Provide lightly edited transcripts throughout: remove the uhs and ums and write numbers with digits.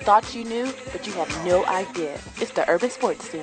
thought you knew, but you have no idea. It's the Urban Sports Scene.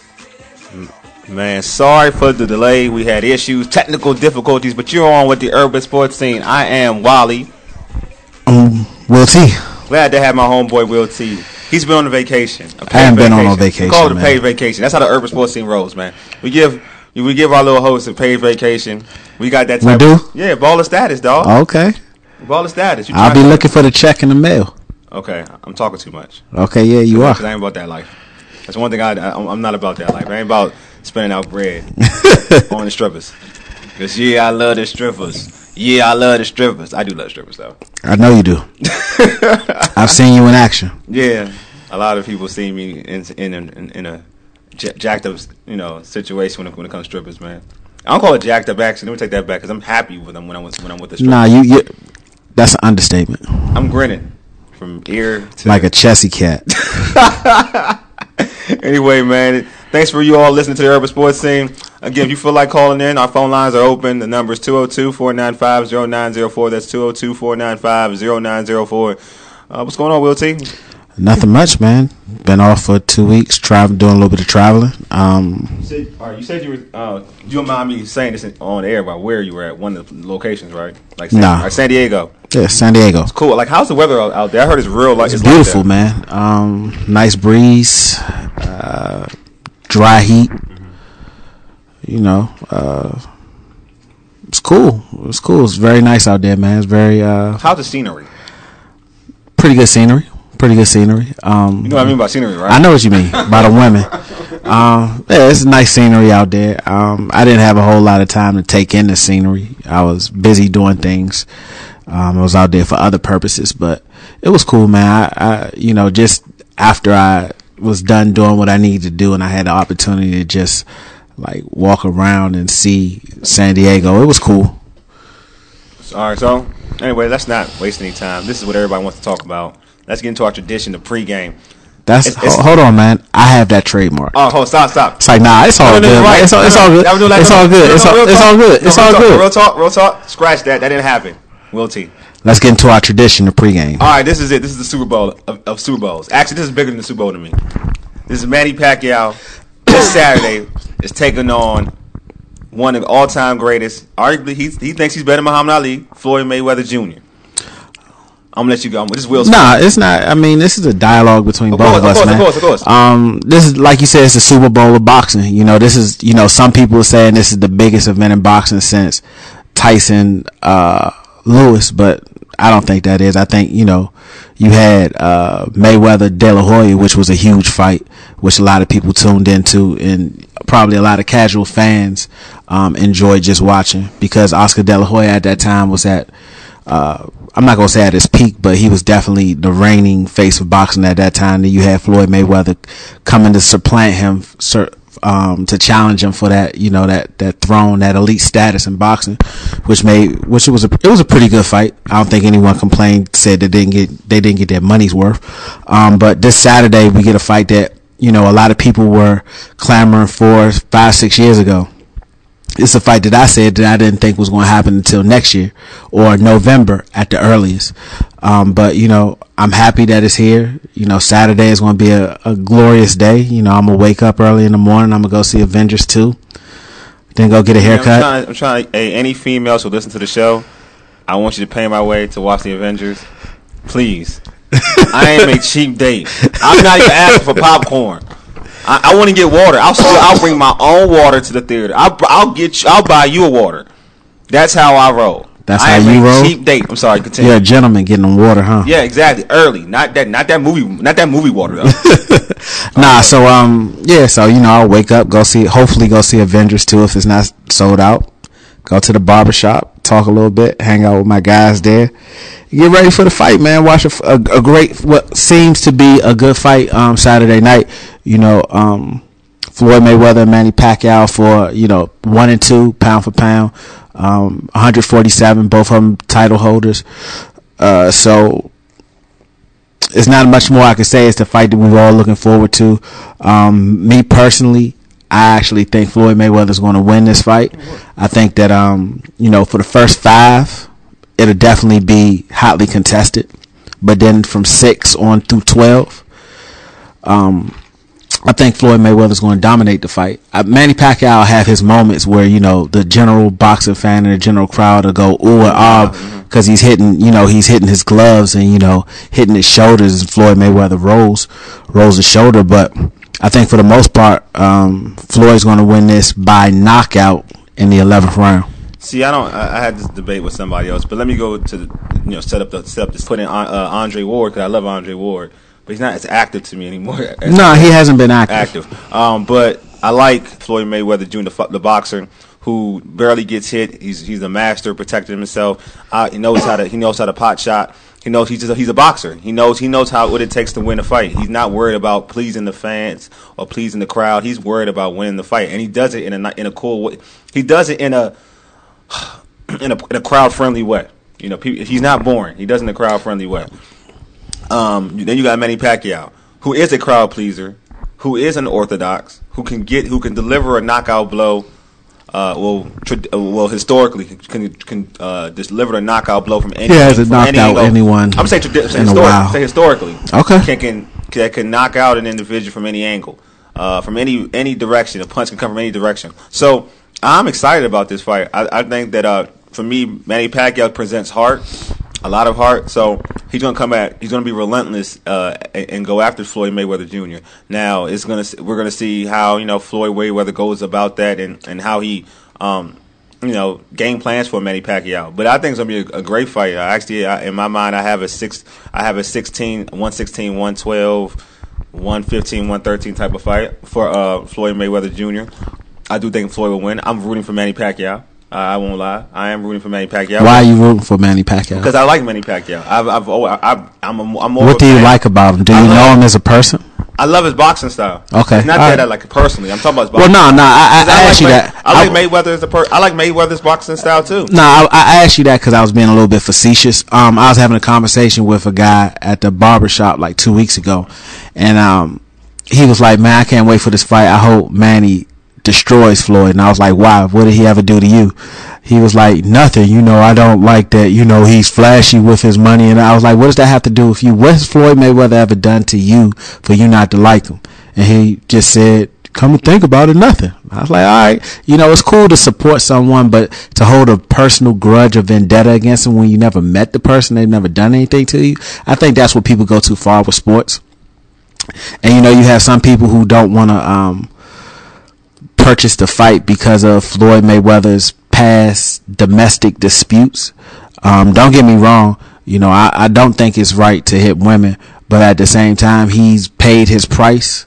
Man, sorry for the delay. We had issues, technical difficulties, but you're on with the Urban Sports Scene. I am Wally. Will T. Glad to have my homeboy Will T. He's been on a vacation. I haven't been on a vacation. We call it a paid vacation. That's how the Urban Sports Scene rolls, man. We give our little host a paid vacation. We got that type. We do? Yeah, baller status, dog. Okay. Baller status. I'll be looking for the check in the mail. Okay, I'm talking too much. Okay, yeah, you are. Because I ain't about that life. That's one thing I'm not about that life. I ain't about spending out bread on the strippers. Because, I love the strippers. I love the strippers. I do love strippers, though. I know you do. I've seen you in action. Yeah, a lot of people see me in a jacked up, situation when it comes to strippers, man. I don't call it jacked up action. Let me take that back because I'm happy with them when I'm with the strippers. Nah, that's an understatement. I'm grinning from ear to like a Chessy cat. Anyway, man, thanks for you all listening to the Urban Sports Scene. Again, if you feel like calling in, our phone lines are open. The number is 202-495-0904. That's 202-495-0904. What's going on, Will T? Nothing much, man. Been off for 2 weeks, doing a little bit of traveling. You said you were. You don't mind me saying this on air about where you were at one of the locations, right? Like San Diego. Yeah, San Diego. It's cool. Like, how's the weather out there? I heard it's real. Like it's beautiful, like man. Nice breeze, dry heat. It's cool. It's cool. It's very nice out there, man. It's very. How's the scenery? Pretty good scenery. You know what I mean by scenery, right? I know what you mean by the women. It's nice scenery out there. I didn't have a whole lot of time to take in the scenery. I was busy doing things. I was out there for other purposes, but it was cool, man. I just after I was done doing what I needed to do and I had the opportunity to just like walk around and see San Diego, it was cool. All right, so anyway, let's not waste any time. This is what everybody wants to talk about. Let's get into our tradition, the pregame. Hold on, man. I have that trademark. Oh, stop. It's like, nah, it's all good. Right. It's all good. It's all good. It's all good. Real talk. Scratch that. That didn't happen. Will T. Let's get into our tradition, the pregame. All right, this is it. This is the Super Bowl of Super Bowls. Actually, this is bigger than the Super Bowl to me. This is Manny Pacquiao. This Saturday is taking on one of the all-time greatest. Arguably, he thinks he's better than Muhammad Ali, Floyd Mayweather Jr. I'm gonna let you go. This is Will Smith. Nah, it's not. I mean, this is a dialogue between both of us, man. Of course. This is, like you said, it's the Super Bowl of boxing. This is, some people are saying this is the biggest event in boxing since Tyson Lewis, but I don't think that is. I think, you had Mayweather De La Hoya, which was a huge fight, which a lot of people tuned into, and probably a lot of casual fans enjoyed just watching, because Oscar De La Hoya at that time was at I'm not going to say at his peak, but he was definitely the reigning face of boxing at that time. Then you had Floyd Mayweather coming to supplant him, to challenge him for that, that throne, that elite status in boxing, which it was a pretty good fight. I don't think anyone complained, said they didn't get their money's worth. But this Saturday we get a fight that, a lot of people were clamoring for 5-6 years ago. It's a fight that I said that I didn't think was going to happen until next year or November at the earliest. But, I'm happy that it's here. Saturday is going to be a glorious day. I'm going to wake up early in the morning. I'm going to go see Avengers 2. Then go get a haircut. I'm trying any females who listen to the show, I want you to pay my way to watch the Avengers. Please. I am a cheap date. I'm not even asking for popcorn. I want to get water. I'll bring my own water to the theater. I'll buy you a water. That's how I roll. That's how you roll. Cheap date. I'm sorry. Continue. You're a gentleman getting them water, huh? Yeah, exactly. Early, not that movie water though. Nah. So I'll wake up, hopefully go see Avengers 2 if it's not sold out. Go to the barbershop, talk a little bit, hang out with my guys there. Get ready for the fight, man. Watch a great, what seems to be a good fight Saturday night. Floyd Mayweather and Manny Pacquiao for 1 and 2 pound for pound, 147, both of them title holders. So it's not much more I can say. It's the fight that we were all looking forward to. Me personally, I actually think Floyd Mayweather is going to win this fight. I think that for the first 5, it'll definitely be hotly contested. but then from 6 on through 12, I think Floyd Mayweather's going to dominate the fight. Manny Pacquiao have his moments where, you know, the general boxing fan and the general crowd will go ooh and ah because he's hitting his gloves and, you know, hitting his shoulders, and Floyd Mayweather rolls his shoulder. But I think for the most part, Floyd's going to win this by knockout in the 11th round. See, I had this debate with somebody else, but let me go to set up this. Put in Andre Ward, because I love Andre Ward. But he's not as active to me anymore. No, he hasn't been active. But I like Floyd Mayweather Jr., the boxer who barely gets hit. He's a master protecting himself. He knows how to pot shot. He knows he's a boxer. He knows what it takes to win a fight. He's not worried about pleasing the fans or pleasing the crowd. He's worried about winning the fight, and he does it in a cool way. He does it in a crowd friendly way. You know, he's not boring. He does it in a crowd friendly way. Then you got Manny Pacquiao, who is a crowd pleaser, who is unorthodox, who can deliver a knockout blow. Historically, can deliver a knockout blow from any. He hasn't knocked out anyone. I'm saying historically. Okay. Can knock out an individual from any angle, from any direction. A punch can come from any direction. So I'm excited about this fight. I think that for me, Manny Pacquiao presents heart. A lot of heart, so he's gonna come at. He's gonna be relentless and go after Floyd Mayweather Jr. Now we're gonna see how Floyd Mayweather goes about that and how he game plans for Manny Pacquiao. But I think it's gonna be a great fight. In my mind, I have a 116, 112, 115, 113 type of fight for Floyd Mayweather Jr. I do think Floyd will win. I'm rooting for Manny Pacquiao. I won't lie. I am rooting for Manny Pacquiao. Why are you rooting for Manny Pacquiao? Because I like Manny Pacquiao. I'm more. What do you like about him? Do you know him as a person? I love his boxing style. Okay, it's not that I like it personally. I'm talking about his boxing. Well, no. I asked you that. I like Mayweather I like Mayweather's boxing style too. No, I asked you that because I was being a little bit facetious. I was having a conversation with a guy at the barbershop like 2 weeks ago, and he was like, "Man, I can't wait for this fight. I hope Manny destroys Floyd." And I was like, why? What did he ever do to you? He was like, nothing. I don't like that. He's flashy with his money. And I was like, what does that have to do with you? What has Floyd Mayweather ever done to you for you not to like him? And he just said, come to think about it, nothing. I was like, all right, it's cool to support someone, but to hold a personal grudge or vendetta against them when you never met the person, they've never done anything to you, I think that's where people go too far with sports. And you have some people who don't want to purchase the fight because of Floyd Mayweather's past domestic disputes. Don't get me wrong, I don't think it's right to hit women, but at the same time, he's paid his price.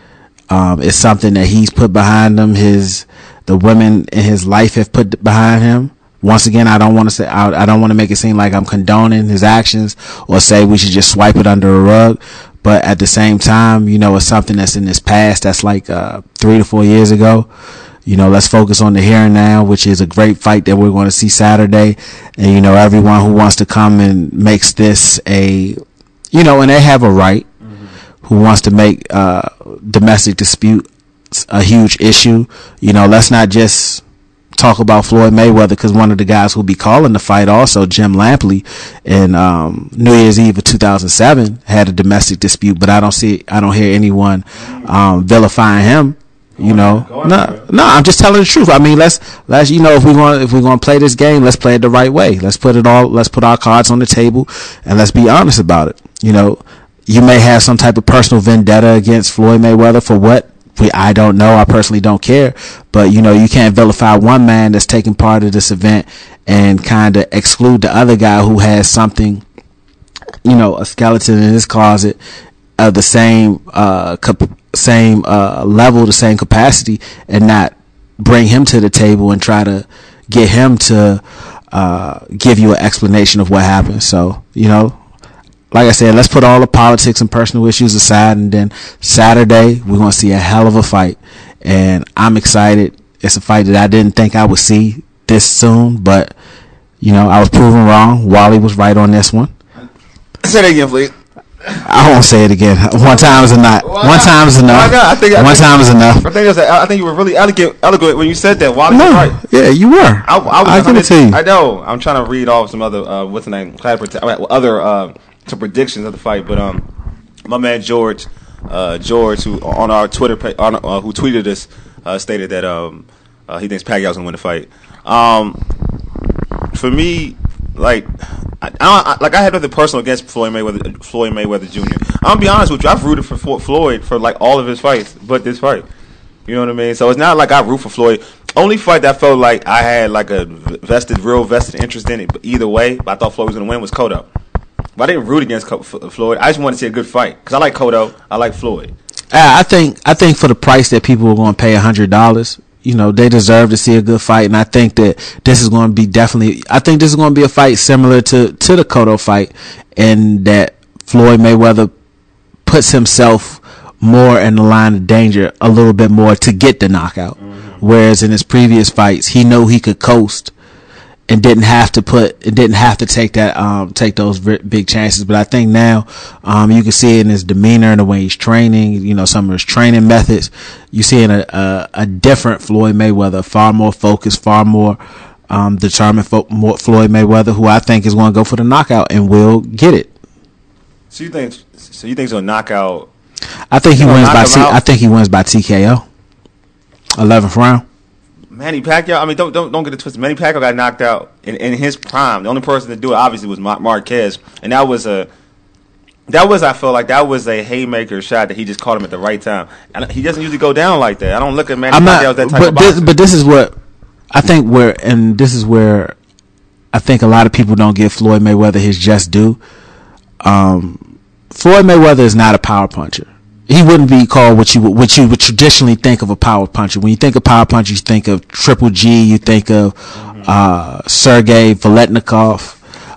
It's something that he's put behind him. The women in his life have put behind him. Once again, I don't want to make it seem like I'm condoning his actions or say we should just swipe it under a rug. But at the same time, it's something that's in his past. That's like 3 to 4 years ago. Let's focus on the here and now, which is a great fight that we're going to see Saturday. And, everyone who wants to come and makes this and they have a right, who wants to make domestic dispute a huge issue. Let's not just talk about Floyd Mayweather, because one of the guys who'll be calling the fight also, Jim Lampley, in New Year's Eve of 2007 had a domestic dispute, but I don't hear anyone vilifying him. No, I'm just telling the truth. I mean, let's if we're going to play this game, let's play it the right way. Let's put our cards on the table and let's be honest about it. You may have some type of personal vendetta against Floyd Mayweather for what? I don't know. I personally don't care. But, you can't vilify one man that's taking part of this event and kind of exclude the other guy who has something, a skeleton in his closet of the same level, the same capacity, and not bring him to the table and try to get him to give you an explanation of what happened. So, like I said, let's put all the politics and personal issues aside, and then Saturday we're going to see a hell of a fight, and I'm excited. It's a fight that I didn't think I would see this soon, but I was proven wrong. Wally was right on this one. Say that again, please. I won't say it again. One time is enough. One time is enough. I think you were really eloquent when you said that. Wally was right. Yeah, you were. I give it to you. I know. I'm trying to read off some other what's the name? Other to predictions of the fight. But my man George, who on our Twitter who tweeted us, stated that he thinks Pacquiao's gonna win the fight. For me, like I had nothing personal against Floyd Mayweather Jr. I'm gonna be honest with you. I've rooted for Floyd for like all of his fights, but this fight. You know what I mean? So it's not like I root for Floyd. Only fight that felt like I had like a real vested interest in it. But either way, but I thought Floyd was gonna win was Cotto. But I didn't root against Floyd. I just wanted to see a good fight because I like Cotto. I like Floyd. I think for the price that people are going to pay $100, you know, they deserve to see a good fight, and I think that this is going to be definitely. I think this is going to be a fight similar to the Cotto fight, in that Floyd Mayweather puts himself more in the line of danger a little bit more to get the knockout, whereas in his previous fights he knew he could coast and didn't have to take those big chances. But I think now you can see it in his demeanor and the way he's training, you know, some of his training methods. You see a different Floyd Mayweather, far more focused, far more determined more Floyd Mayweather, who I think is going to go for the knockout and will get it. So you think he's going to knock out? I think he wins by TKO. 11th round. Manny Pacquiao. I mean, don't get it twisted. Manny Pacquiao got knocked out in his prime. The only person to do it obviously was Marquez, and I feel like that was a haymaker shot that he just caught him at the right time. And he doesn't usually go down like that. I don't look at Manny Pacquiao as that type of boxer. But this is what I think where I think a lot of people don't give Floyd Mayweather his just due. Floyd Mayweather is not a power puncher. He wouldn't be called what you would traditionally think of a power puncher. When you think of power puncher, you think of Triple G, you think of Sergey Veletnikov,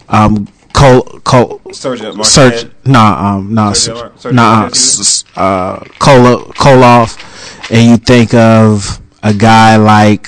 Koloff, and you think of a guy like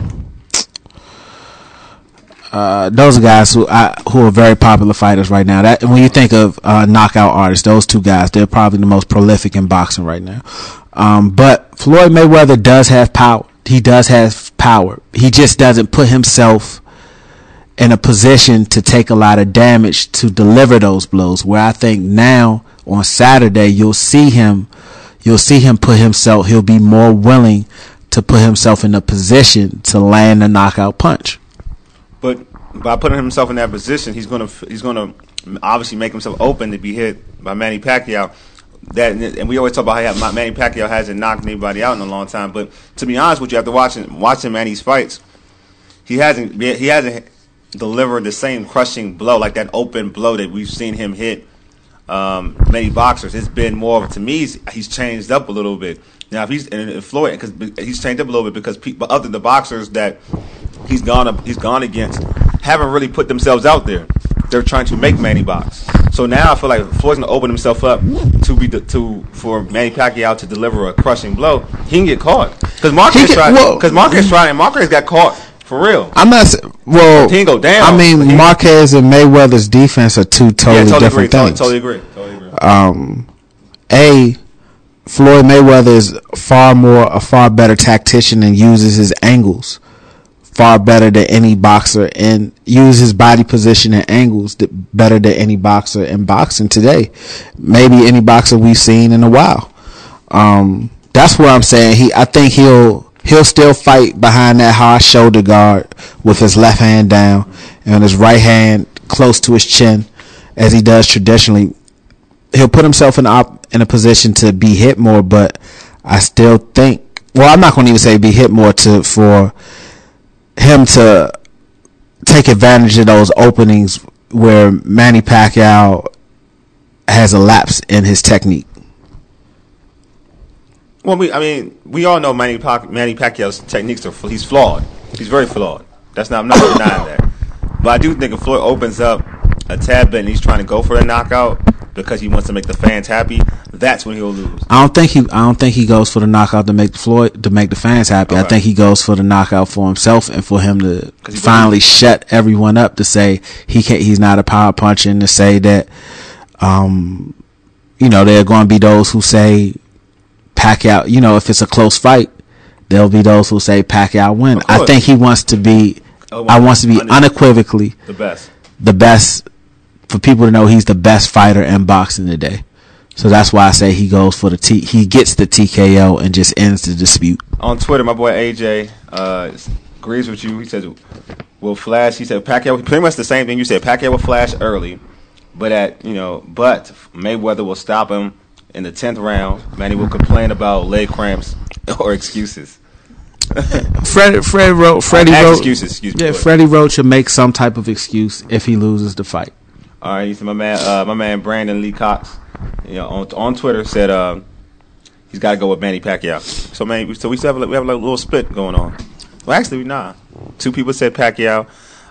those are guys who are very popular fighters right now. That when you think of knockout artists, those two guys, they're probably the most prolific in boxing right now. But Floyd Mayweather does have power. He does have power. He just doesn't put himself in a position to take a lot of damage to deliver those blows. Where I think now on Saturday you'll see him put himself. He'll be more willing to put himself in a position to land a knockout punch. But by putting himself in that position, he's gonna obviously make himself open to be hit by Manny Pacquiao. And we always talk about how Manny Pacquiao hasn't knocked anybody out in a long time. But to be honest with you, after watching Manny's fights, he hasn't delivered the same crushing blow, like that open blow that we've seen him hit many boxers. It's been more of, to me, he's changed up a little bit. Now, if Floyd, because he's changed up a little bit because people, other the boxers that he's gone against, haven't really put themselves out there. They're trying to make Manny box. So now I feel like Floyd's gonna open himself up for Manny Pacquiao to deliver a crushing blow. He can get caught because Marquez tried and Marquez got caught for real. I'm not well. He can go down. I mean, Marquez and Mayweather's defense are two totally different things. Totally agree. Floyd Mayweather is a far better tactician and uses his angles far better than any boxer, and uses his body position and angles better than any boxer in boxing today. Maybe any boxer we've seen in a while. That's what I'm saying. I think he'll still fight behind that hard shoulder guard with his left hand down and his right hand close to his chin, as he does traditionally. He'll put himself in a position to be hit more, but I still think, well, I'm not going to even say be hit more for him to take advantage of those openings where Manny Pacquiao has a lapse in his technique. Well, we all know Manny Pacquiao's techniques he's flawed. He's very flawed. I'm not denying that. But I do think if Floyd opens up a tad bit and he's trying to go for a knockout because he wants to make the fans happy, that's when he'll lose. I don't think he goes for the knockout to make the fans happy. Okay. I think he goes for the knockout for himself and for him to finally shut everyone up, to say he's not a power puncher, and to say that there are going to be those who say Pacquiao, if it's a close fight, there'll be those who say Pacquiao win. I think he wants to be unequivocally the best for people to know he's the best fighter in boxing today. So that's why I say he goes for he gets the TKO and just ends the dispute. On Twitter, my boy AJ agrees with you. He says, "Will Flash?" He said, "Pacquiao." Pretty much the same thing you said. Pacquiao will flash early, but but Mayweather will stop him in the 10th round. Manny will complain about leg cramps or excuses. Freddie Roach. Excuses. Excuse me. Yeah, Freddie Roach should make some type of excuse if he loses the fight. All right, he said, my man Brandon Lee Cox, on Twitter said he's got to go with Manny Pacquiao. So we have a little split going on. Well, actually, nah. 2 people said Pacquiao,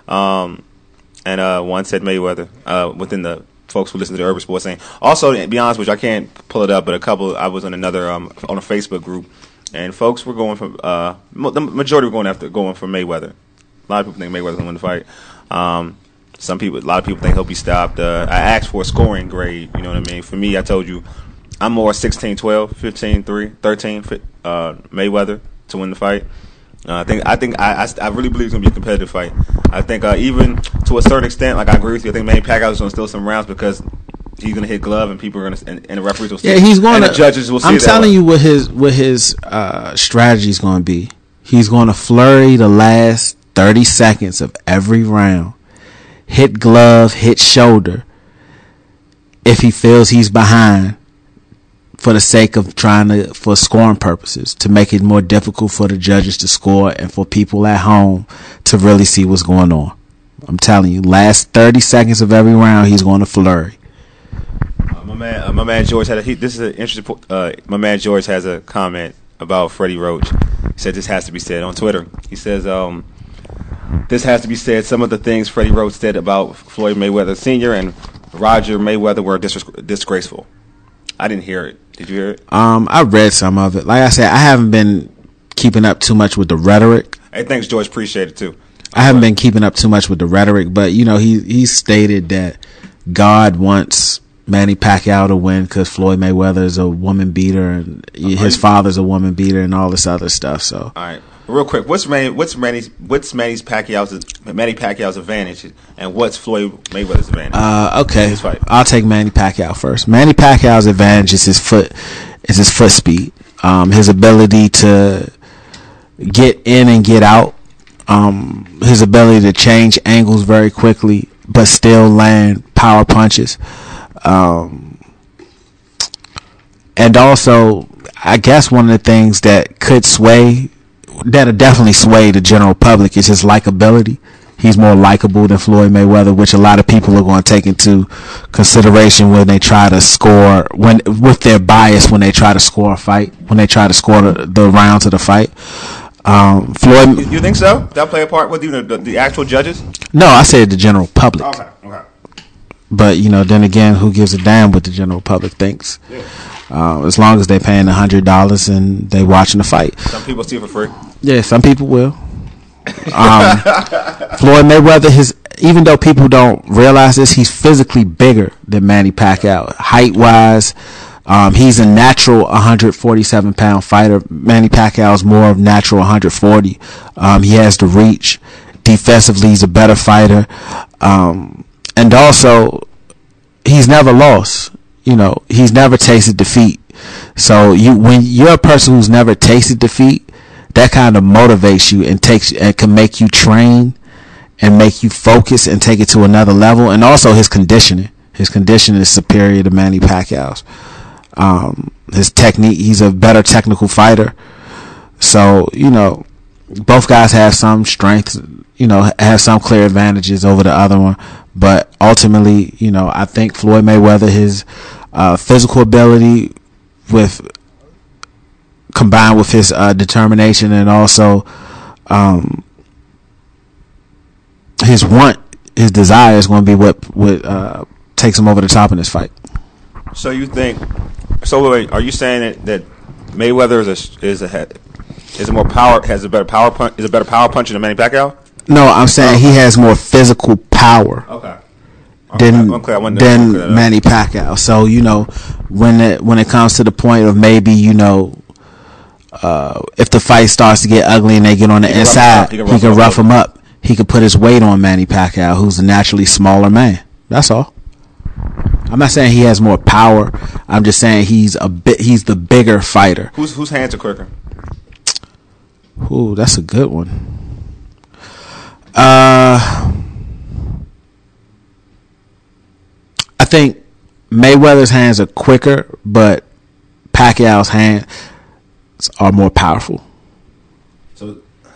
and one said Mayweather. Within the folks who listen to the Urban Sports saying. Also, to be honest with you, I can't pull it up, but I was on another on a Facebook group, and folks were going for the majority were going for Mayweather. A lot of people think Mayweather's gonna win the fight. A lot of people think he'll be stopped. I asked for a scoring grade. You know what I mean? For me, I told you I'm more 16-12, 15-3, 13 Mayweather to win the fight. I really believe it's gonna be a competitive fight. I think even to a certain extent, like I agree with you, I think Manny Pacquiao is gonna steal some rounds because he's gonna hit glove and people are gonna and the referees will see. Yeah, he's going. And the judges will see. I'm telling you what his strategy is going to be. He's going to flurry the last 30 seconds of every round, hit glove, hit shoulder. If he feels he's behind, for the sake of for scoring purposes, to make it more difficult for the judges to score and for people at home to really see what's going on. I'm telling you, last 30 seconds of every round, he's going to flurry. My man George this is an interesting. My man George has a comment about Freddie Roach. He said this has to be said on Twitter. He says this has to be said. Some of the things Freddie Roach said about Floyd Mayweather Sr. and Roger Mayweather were disgraceful. I didn't hear it. Did you hear it? I read some of it. Like I said, I haven't been keeping up too much with the rhetoric. Hey, thanks, George. Appreciate it too. I haven't been keeping up too much with the rhetoric, but he stated that God wants Manny Pacquiao to win because Floyd Mayweather is a woman beater and his father's a woman beater and all this other stuff. So, all right, real quick, what's Manny Pacquiao's advantage and what's Floyd Mayweather's advantage? Okay, I'll take Manny Pacquiao first. Manny Pacquiao's advantage is his foot speed, his ability to get in and get out, his ability to change angles very quickly but still land power punches. And also, I guess one of the things that'll definitely sway the general public is his likability. He's more likable than Floyd Mayweather, which a lot of people are going to take into consideration when they try to score, with their bias when they try to score a fight, when they try to score the rounds of the fight. Floyd, you think so? That play a part with you, the actual judges? No, I said the general public. Okay. But then again, who gives a damn what the general public thinks? Yeah. As long as they're paying $100 and they watching the fight. Some people see it for free. Yeah, some people will. Floyd Mayweather, even though people don't realize this, he's physically bigger than Manny Pacquiao, height wise. He's a natural 147-pound fighter. Manny Pacquiao is more of natural 140. He has the reach. Defensively, he's a better fighter. And also, he's never lost. He's never tasted defeat. So when you're a person who's never tasted defeat, that kind of motivates you and can make you train and make you focus and take it to another level. And also his conditioning. His conditioning is superior to Manny Pacquiao's. His technique, he's a better technical fighter. So, both guys have some strengths, have some clear advantages over the other one. But ultimately, I think Floyd Mayweather, his physical ability combined with his determination and also his desire is going to be what takes him over the top in this fight. So you think? So wait, are you saying that Mayweather has a better power puncher than Manny Pacquiao? No, I'm saying he has more physical power. Okay. Than Manny Pacquiao. So when it comes to the point of maybe if the fight starts to get ugly and they get on the inside, he can rough him up. He can put his weight on Manny Pacquiao, who's a naturally smaller man. That's all. I'm not saying he has more power. I'm just saying he's the bigger fighter. Whose hands are quicker? Ooh, that's a good one. I think Mayweather's hands are quicker, but Pacquiao's hands are more powerful. So,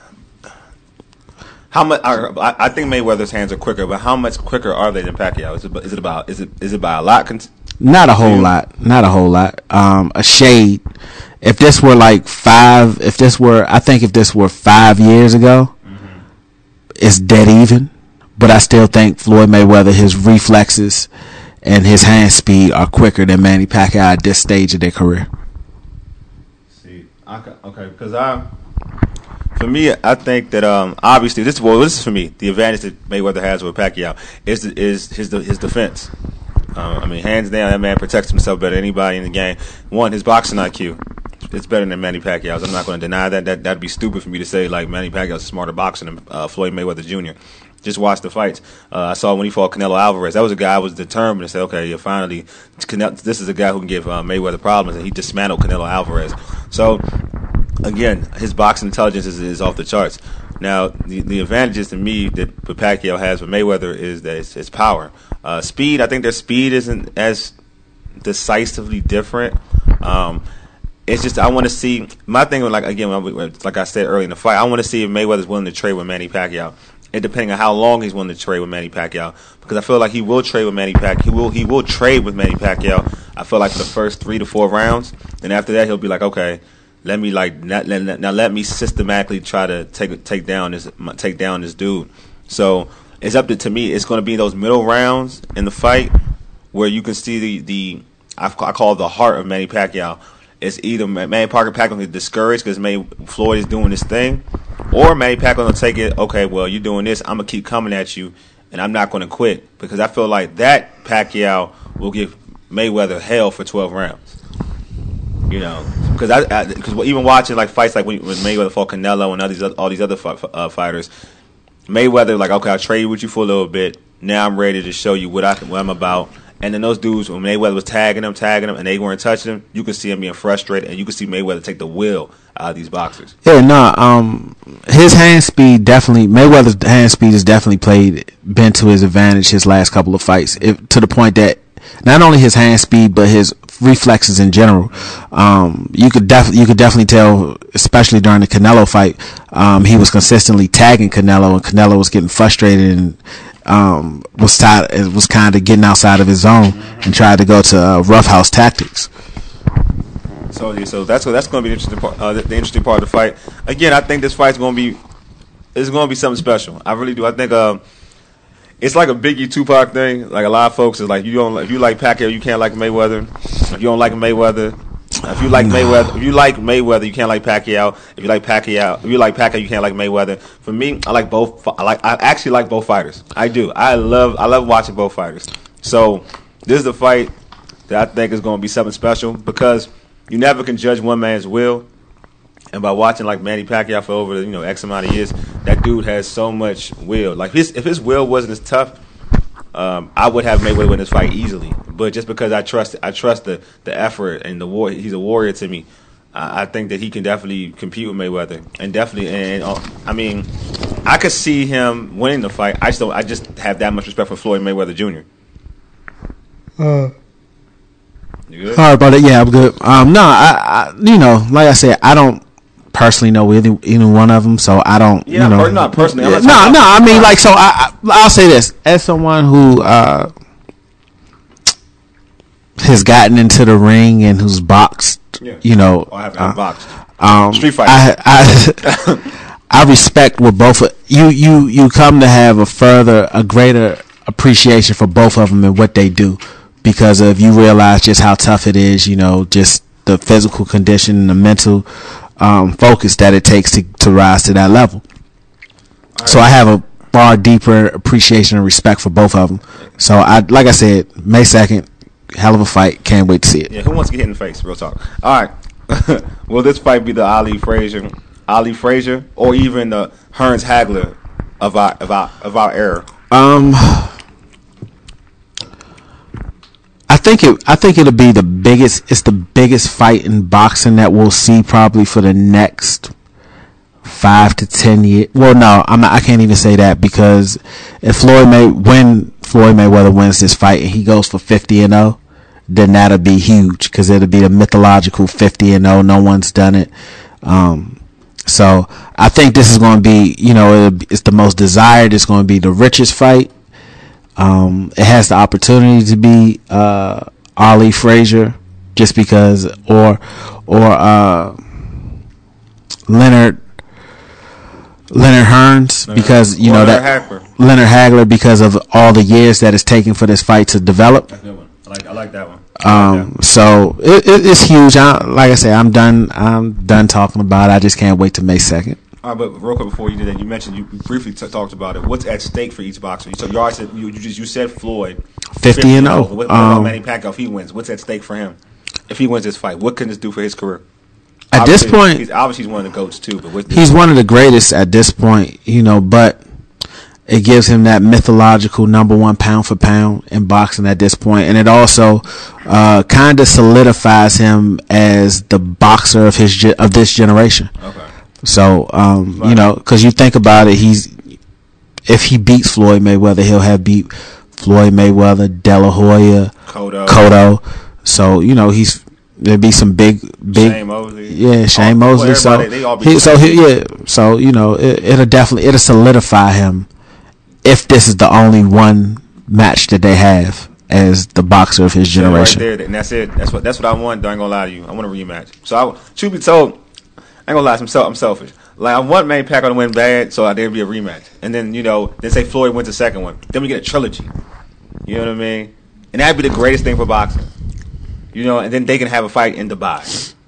how much? I think Mayweather's hands are quicker, but how much quicker are they than Pacquiao? Is it by a lot? Not a whole lot. Not a whole lot. A shade. If this were I think if this were 5 years ago, it's dead even. But I still think Floyd Mayweather, his reflexes and his hand speed are quicker than Manny Pacquiao at this stage of their career. See, okay, because for me, I think that obviously this is for me the advantage that Mayweather has over Pacquiao is his defense. I mean, hands down, that man protects himself better than anybody in the game. One, his boxing IQ, it's better than Manny Pacquiao's. I'm not going to deny that. That'd be stupid for me to say like Manny Pacquiao's a smarter boxer than Floyd Mayweather Jr. Just watch the fights. I saw when he fought Canelo Alvarez. That was a guy I was determined to say, okay, yeah, finally, this is a guy who can give Mayweather problems, and he dismantled Canelo Alvarez. So, again, his boxing intelligence is off the charts. Now, the advantages to me that Pacquiao has with Mayweather is that it's power. Speed, I think their speed isn't as decisively different. It's just I want to see my thing. Like I said earlier in the fight, I want to see if Mayweather's willing to trade with Manny Pacquiao. And depending on how long he's willing to trade with Manny Pacquiao, because I feel like he will trade with Manny Pacquiao. He will trade with Manny Pacquiao. I feel like for the first 3 to 4 rounds, and after that he'll be like, okay, let me systematically try to take down this dude. So it's up to me. It's going to be those middle rounds in the fight where you can see the I call it the heart of Manny Pacquiao. It's either Manny Pacquiao is discouraged because Floyd is doing this thing, or Manny Pacquiao will take it. Okay, well you're doing this. I'm gonna keep coming at you, and I'm not going to quit because I feel like that Pacquiao will give Mayweather hell for 12 rounds. You know, because even watching like fights like when Mayweather fought Canelo and all these other fighters, Mayweather like, okay, I'll trade with you for a little bit. Now I'm ready to show you what I'm about. And then those dudes, when Mayweather was tagging them, and they weren't touching him, you could see him being frustrated, and you could see Mayweather take the will out of these boxers. Yeah, his hand speed Mayweather's hand speed has definitely been to his advantage his last couple of fights, to the point that not only his hand speed but his reflexes in general. You could definitely tell, especially during the Canelo fight, he was consistently tagging Canelo, and Canelo was getting frustrated and was kind of getting outside of his zone and tried to go to roughhouse tactics. So that's going to be the interesting part of the fight. Again, I think this fight's going to be something special. I really do. I think it's like a Biggie Tupac thing. Like a lot of folks is like, if you like Pacquiao, you can't like Mayweather. If you don't like Mayweather, if you like Mayweather, you can't like Pacquiao. If you like Pacquiao, you can't like Mayweather. For me, I like both. I actually like both fighters. I do. I love watching both fighters. So this is the fight that I think is going to be something special because you never can judge one man's will. And by watching like Manny Pacquiao for over X amount of years, that dude has so much will. Like if his will wasn't as tough, I would have Mayweather win this fight easily. But just because I trust the effort and the war, he's a warrior to me. I think that he can definitely compete with Mayweather, I mean, I could see him winning the fight. I just have that much respect for Floyd Mayweather Jr. You good? All right, brother. Yeah, I'm good. No, I like I said, I don't personally know either one of them, so I don't. Yeah, not personally. No. I mean, like, so I'll say this as someone who has gotten into the ring and who's boxed. Yeah. I haven't boxed. Street fight. I respect what both of you come to have a greater appreciation for both of them and what they do, because of you realize just how tough it is. Just the physical condition and the mental focus that it takes to rise to that level. Right. So I have a far deeper appreciation and respect for both of them. So like I said, May 2nd, hell of a fight. Can't wait to see it. Yeah, who wants to get hit in the face? Real talk. All right. Will this fight be the Ali Frazier, or even the Hearns Hagler of our era? I think it'll be the biggest. It's the biggest fight in boxing that we'll see probably for the next 5 to 10 years. Well, no, I can't even say that, because if Floyd Mayweather wins this fight and he goes for 50-0, then that'll be huge, because it'll be the mythological 50-0. No one's done it. So I think this is going to be, it's the most desired. It's going to be the richest fight. It has the opportunity to be Ali Frazier, just because, or Leonard Hearns, because Leonard Hagler, because of all the years that it's taken for this fight to develop. That's a good one. I like that one. So it's huge. Like I say, I'm done talking about it. I just can't wait to May 2nd. All right, but real quick before you do that, you mentioned, you briefly talked about it. What's at stake for each boxer? So you already said, you said Floyd 50-0. What about Manny Pacquiao if he wins? What's at stake for him if he wins this fight? What can this do for his career? At this point, he's one of the GOATs too. But he's one of the greatest at this point, but it gives him that mythological number one pound for pound in boxing at this point, and it also kind of solidifies him as the boxer of this generation. Okay. So because you think about it, if he beats Floyd Mayweather, he'll have beat Floyd Mayweather, De La Hoya, Cotto. So there'd be some big Shane Mosley. Yeah, Shane Mosley. So it'll solidify him if this is the only one match that they have as the boxer of his generation. Right there, and that's it. That's what I want. I ain't gonna lie to you. I want a rematch. So truth be told, I ain't gonna lie. I'm selfish. Like, I want Manny Pacquiao to win bad, so there'd be a rematch, and then then say Floyd wins the second one. Then we get a trilogy. You know what I mean? And that'd be the greatest thing for boxing. And then they can have a fight in Dubai.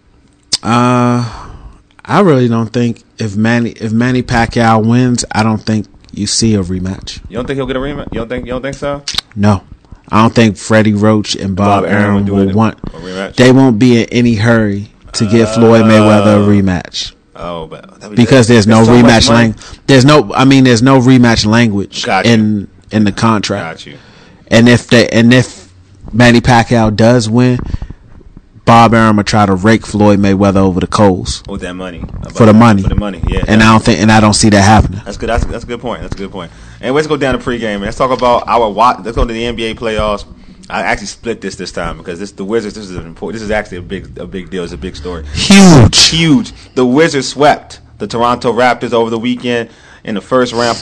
I really don't think if Manny Pacquiao wins, I don't think you see a rematch. You don't think he'll get a rematch? You don't think so? No. I don't think Freddie Roach and Bob Arum will want a rematch. They won't be in any hurry to give Floyd Mayweather a rematch. Oh, but because there's no rematch language. There's no rematch language in the contract. Got you. And if Manny Pacquiao does win, Bob Arum will try to rake Floyd Mayweather over the coals with that money. For the money, yeah. And I don't see that happening. That's good. That's a good point. And let's go down to pregame. Let's talk about let's go to the NBA playoffs. I actually split this time because the Wizards. This is important. This is actually a big deal. It's a big story. Huge. The Wizards swept the Toronto Raptors over the weekend in the first round.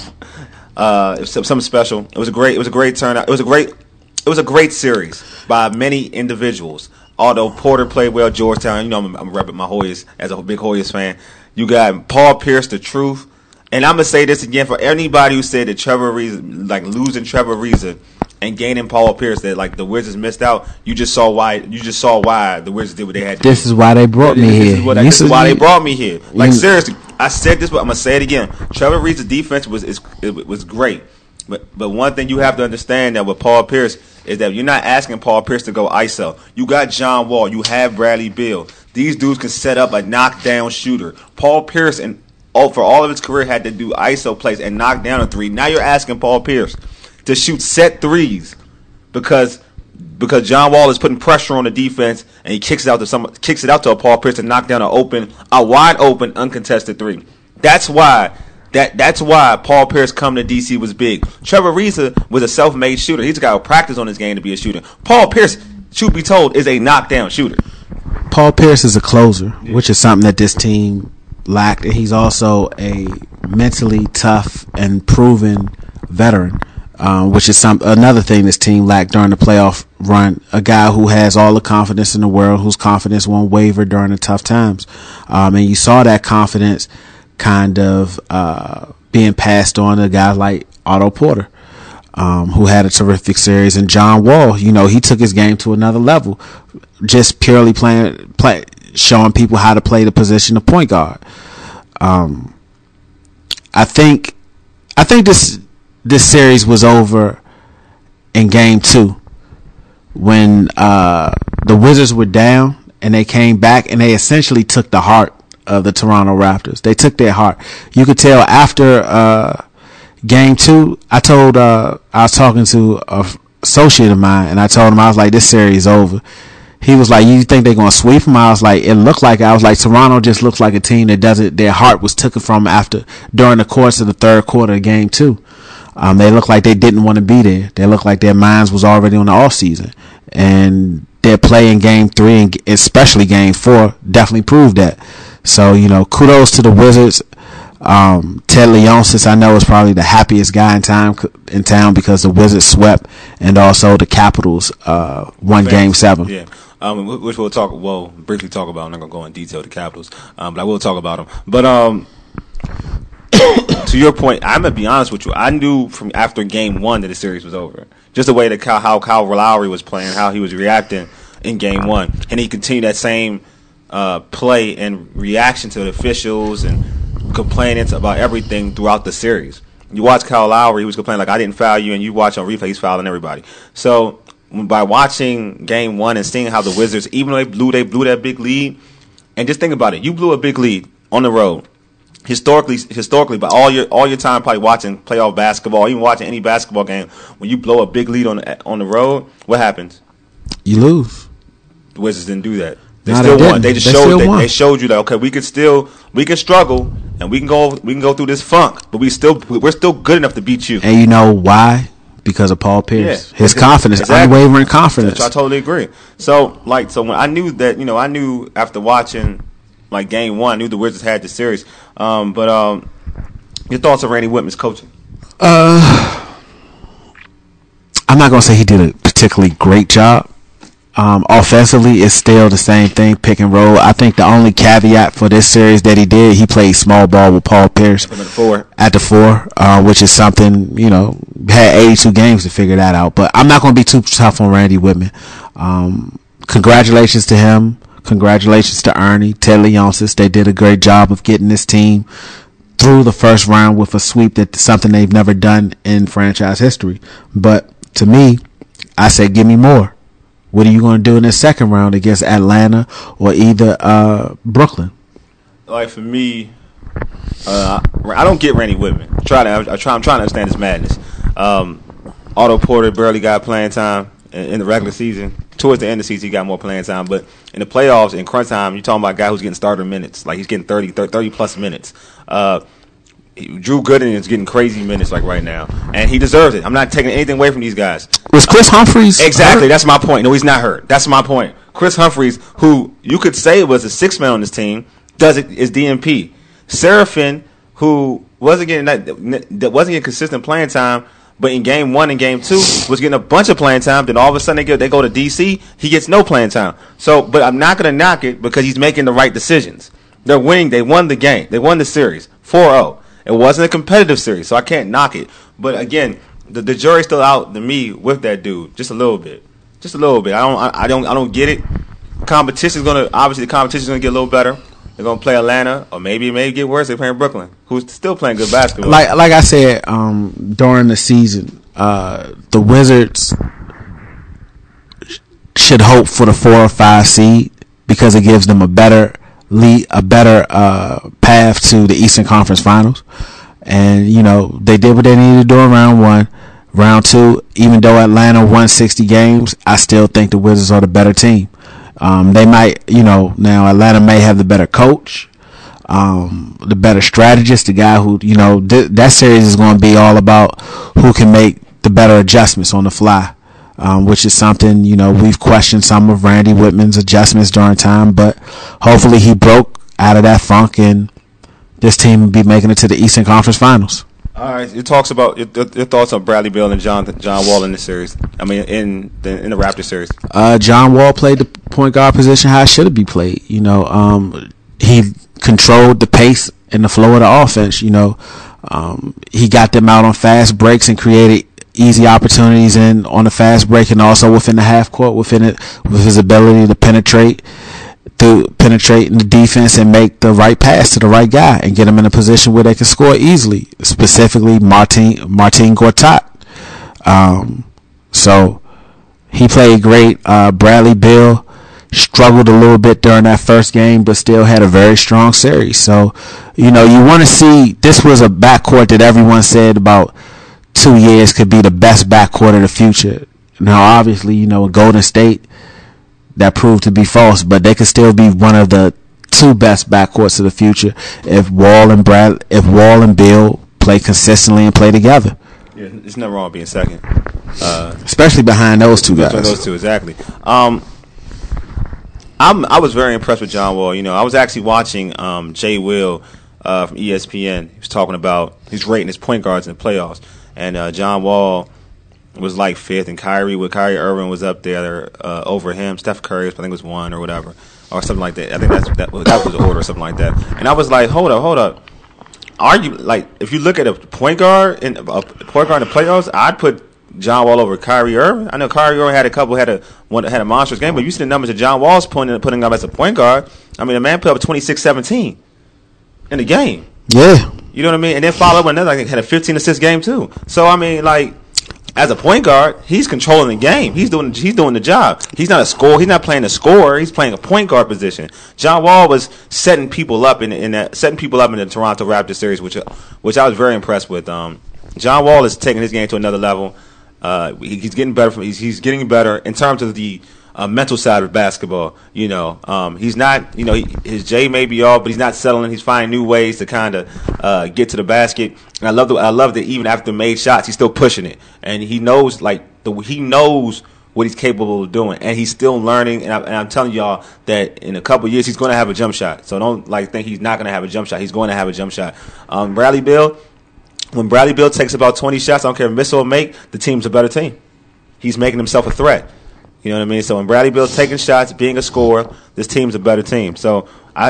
It was something special. It was a great turnout. It was a great series by many individuals. Although Porter played well, Georgetown, I'm repping my Hoyas as a big Hoyas fan. You got Paul Pierce, the truth. And I'm going to say this again for anybody who said that Trevor Ariza, like losing Trevor Ariza and gaining Paul Pierce, that like the Wizards missed out. You just saw why the Wizards did what they had to do. This is why they brought me here. This is why they brought me here. Like, seriously, I said this, but I'm going to say it again. Trevor Ariza's defense was great. But one thing you have to understand that with Paul Pierce is that you're not asking Paul Pierce to go ISO. You got John Wall. You have Bradley Beal. These dudes can set up a knockdown shooter. Paul Pierce, for all of his career, had to do ISO plays and knock down a three. Now you're asking Paul Pierce to shoot set threes because John Wall is putting pressure on the defense and he kicks it out to a Paul Pierce to knock down a wide open, uncontested three. That's why Paul Pierce coming to DC was big. Trevor Ariza was a self-made shooter. He's got to practice on his game to be a shooter. Paul Pierce, truth be told, is a knockdown shooter. Paul Pierce is a closer, which is something that this team lacked. And he's also a mentally tough and proven veteran, which is another thing this team lacked during the playoff run. A guy who has all the confidence in the world, whose confidence won't waver during the tough times. And you saw that confidence kind of being passed on to guys like Otto Porter, who had a terrific series, and John Wall. He took his game to another level, just purely showing people how to play the position of point guard. I think this series was over in game 2 when the Wizards were down and they came back and they essentially took the heart of the Toronto Raptors. They took their heart. You could tell after game 2. I was talking to associate of mine, and I told him, I was like, this series is over. He was like, you think they're going to sweep them? I was like, it looked like, I was like, Toronto just looks like a team that doesn't, their heart was taken from during the course of the third quarter of game 2. They looked like they didn't want to be there. They looked like their minds was already on the off season. And their play in game 3 and especially game 4 definitely proved that. So, kudos to the Wizards. Ted Leonsis, I know, is probably the happiest guy in town because the Wizards swept, and also the Capitals won game 7. Yeah. Which we'll briefly talk about. I'm not going to go in detail the Capitals, but I will talk about them. But to your point, I'm going to be honest with you. I knew from after game 1 that the series was over. Just the way that how Kyle Lowry was playing, how he was reacting in game 1. And he continued that same play and reaction to the officials and complaining about everything throughout the series. You watch Kyle Lowry, he was complaining like, I didn't foul you, and you watch on replay, he's fouling everybody. So by watching game 1 and seeing how the Wizards, even though they blew that big lead, and just think about it, you blew a big lead on the road. Historically, but all your time probably watching playoff basketball, even watching any basketball game, when you blow a big lead on the road, what happens? You lose. The Wizards didn't do that. They still won. They showed you that, okay, we can struggle and we can go through this funk, but we're still good enough to beat you. And you know why? Because of Paul Pierce. Yeah, his confidence, exactly. Unwavering confidence. I totally agree. So when I knew that, I knew after watching like game 1, I knew the Wizards had the series. But your thoughts on Randy Whitman's coaching? I'm not gonna say he did a particularly great job. Offensively, it's still the same thing, pick and roll. I think the only caveat for this series that he did, he played small ball with Paul Pierce at the 4, which is something, had 82 games to figure that out. But I'm not going to be too tough on Randy Whitman. Congratulations to him. Congratulations to Ernie, Ted Leonsis. They did a great job of getting this team through the first round with a sweep. That's something they've never done in franchise history. But to me, I say give me more. What are you going to do in the second round against Atlanta or either Brooklyn? Like for me, I don't get Randy Whitman. I'm trying to understand his madness. Otto Porter barely got playing time in the regular season. Towards the end of the season, he got more playing time. But in the playoffs, in crunch time, you're talking about a guy who's getting starter minutes. Like he's getting 30 plus minutes. Drew Gooden is getting crazy minutes like right now, and he deserves it. I'm not taking anything away from these guys. Was Chris Humphries exactly? hurt? That's my point. No, he's not hurt. That's my point. Chris Humphries, who you could say was a 6th man on this team, is DNP. Seraphin, who wasn't getting consistent playing time, but in game 1 and game 2 was getting a bunch of playing time. Then all of a sudden they go to DC, he gets no playing time. So, but I'm not going to knock it because he's making the right decisions. They're winning. They won the game. They won the series 4-0. It wasn't a competitive series, so I can't knock it. But again, the jury's still out to me with that dude, just a little bit. I don't get it. The competition's gonna get a little better. They're gonna play Atlanta, or maybe it may get worse. They're playing Brooklyn, who's still playing good basketball. Like I said, during the season, the Wizards should hope for the 4 or 5 seed because it gives them a better path to the Eastern Conference Finals. And they did what they needed to do in round 1. Round 2, even though Atlanta won 60 games, I still think the Wizards are the better team. They might, now Atlanta may have the better coach, the better strategist, the guy who, that series is going to be all about who can make the better adjustments on the fly. Which is something, we've questioned some of Randy Whitman's adjustments during time, but hopefully he broke out of that funk and this team will be making it to the Eastern Conference Finals. All right, it talks about your thoughts on Bradley Beal and John Wall in this series. I mean, in the Raptors series. John Wall played the point guard position how it should be played. He controlled the pace and the flow of the offense. He got them out on fast breaks and created easy opportunities on the fast break and also within the half court, with his ability to penetrate in the defense and make the right pass to the right guy and get him in a position where they can score easily, specifically Martin Gortat. So he played great. Bradley Beal struggled a little bit during that first game, but still had a very strong series. So, you want to see, this was a backcourt that everyone said about 2 years could be the best backcourt of the future. Now, obviously, Golden State, that proved to be false, but they could still be one of the two best backcourts of the future if Wall and Bill play consistently and play together. Yeah, there's nothing wrong with being second, especially behind those two guys. Those two, exactly. I was very impressed with John Wall. I was actually watching Jay Will from ESPN. He was talking about he's rating his point guards in the playoffs, and John Wall was like fifth, and Kyrie Irving was up there over him. Steph Curry, I think, was one or whatever, or something like that. I think that was the order or something like that. And I was like, hold up. If you look at a point guard in the playoffs, I'd put John Wall over Kyrie Irving. I know Kyrie Irving had a monstrous game, but you see the numbers that John Wall's putting up as a point guard. I mean, the man put up 26-17 in the game. Yeah, you know what I mean. And then follow up another, had a 15 assist game too. So I mean, as a point guard, he's controlling the game. He's doing the job. He's not a scorer. He's not playing a scorer. He's playing a point guard position. John Wall was setting people up in the Toronto Raptors series, which I was very impressed with. John Wall is taking his game to another level. He's getting better. He's getting better in terms of the mental side of basketball. He's not. His J may be off, but he's not settling. He's finding new ways to kind of get to the basket. And I love that even after made shots, he's still pushing it, and he knows he knows what he's capable of doing, and he's still learning. And I'm telling y'all that in a couple of years he's going to have a jump shot. So don't think he's not going to have a jump shot. He's going to have a jump shot. Bradley Beal, when Bradley Beal takes about 20 shots, I don't care if miss or make, the team's a better team. He's making himself a threat. You know what I mean? So when Bradley Beal's taking shots, being a scorer, this team's a better team. So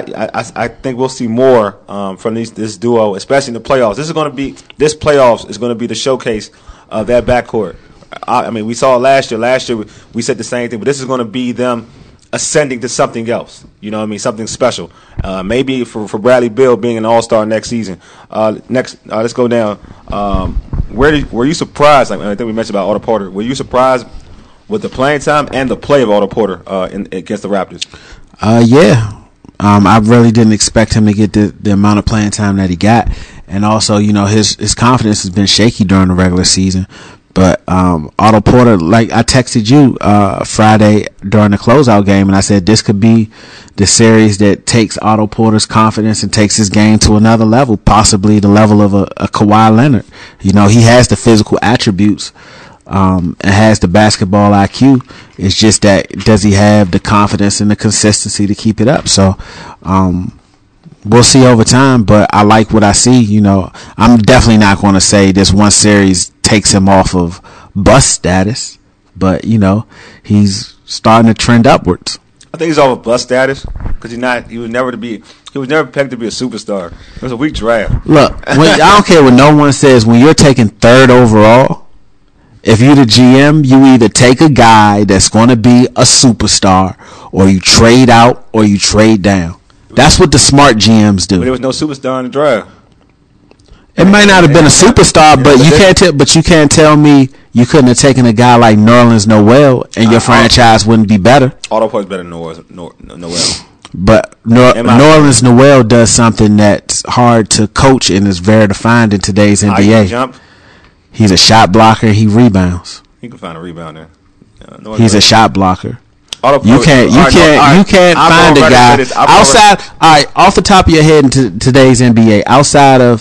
I think we'll see more from this duo, especially in the playoffs. This playoffs is going to be the showcase of that backcourt. I mean, we saw it last year. Last year we said the same thing, but this is going to be them ascending to something else. You know what I mean? Something special. Maybe for Bradley Beal being an all-star next season. Let's go down. Were you surprised? I think we mentioned about Otto Porter. Were you surprised with the playing time and the play of Otto Porter against the Raptors? Yeah. I really didn't expect him to get the amount of playing time that he got. And also, his confidence has been shaky during the regular season. But Otto Porter, like I texted you Friday during the closeout game, and I said this could be the series that takes Otto Porter's confidence and takes his game to another level, possibly the level of a Kawhi Leonard. He has the physical attributes. And has the basketball IQ. It's just that does he have the confidence and the consistency to keep it up? So we'll see over time, but I like what I see. I'm definitely not going to say this one series takes him off of bust status, but he's starting to trend upwards. I think he's off of bust status because he was never pegged to be a superstar. It was a weak draft. Look, I don't care what no one says. When you're taking third overall, if you're the GM, you either take a guy that's going to be a superstar, or you trade out, or you trade down. That's what the smart GMs do. But there was no superstar in the draft. It might not have been a superstar, but you can't tell me you couldn't have taken a guy like Nerlens Noel and your franchise wouldn't be better. Otto Porter's better than Noel. But Nerlens Noel does something that's hard to coach and is very defined in today's NBA. Jump. He's a shot blocker. He rebounds. He can find a rebounder. He's a shot blocker. You can't find a guy outside. All right, off the top of your head in today's NBA, outside of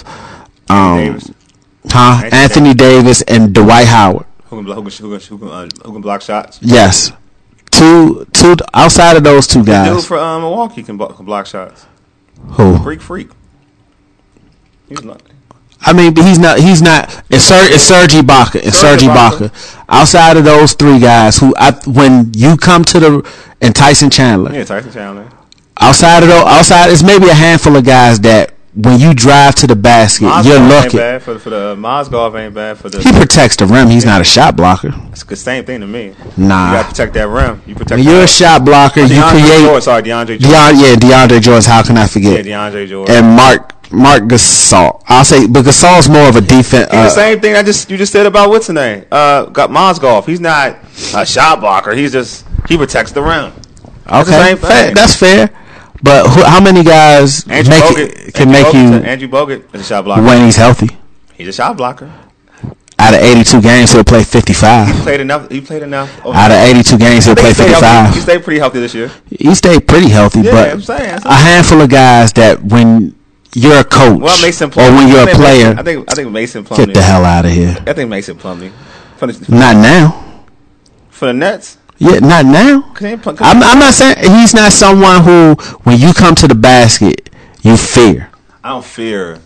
Anthony Davis and Dwight Howard, who can block shots? Yes, two outside of those two guys. The dude for Milwaukee can block shots. Who? Freak. He's not. I mean, but he's not. It's Serge Ibaka. Outside of those three guys, when you come to and Tyson Chandler. Yeah, Tyson Chandler. Outside it's maybe a handful of guys that when you drive to the basket, you're looking. Ain't bad for the Mozgov ain't bad for the. He protects the rim. He's not a shot blocker. It's the same thing to me. Nah, you gotta protect that rim. When you're a shot blocker, you create. DeAndre Jordan. DeAndre Jordan. How can I forget? Yeah, DeAndre Jordan. And Marc Gasol. I'll say, but Gasol's more of a defense. The same thing you just said about what's his name? Got Mozgov. He's not a shot blocker. He protects the rim. Okay, that's fair. But how many guys can make you Andrew Bogut is a shot blocker when he's healthy? He's a shot blocker. Out of 82 games, he'll play 55. He played enough. Out of 82 games, he'll play 55. He stayed pretty healthy this year. He stayed pretty healthy, but I'm saying. a handful of guys that when you're a coach or when you're a player, I think Mason Plumlee. Get the hell out of here. I think Mason Plumlee. Not now. For the Nets? Yeah, not now. I'm not saying he's not someone who, when you come to the basket, you fear. I don't fear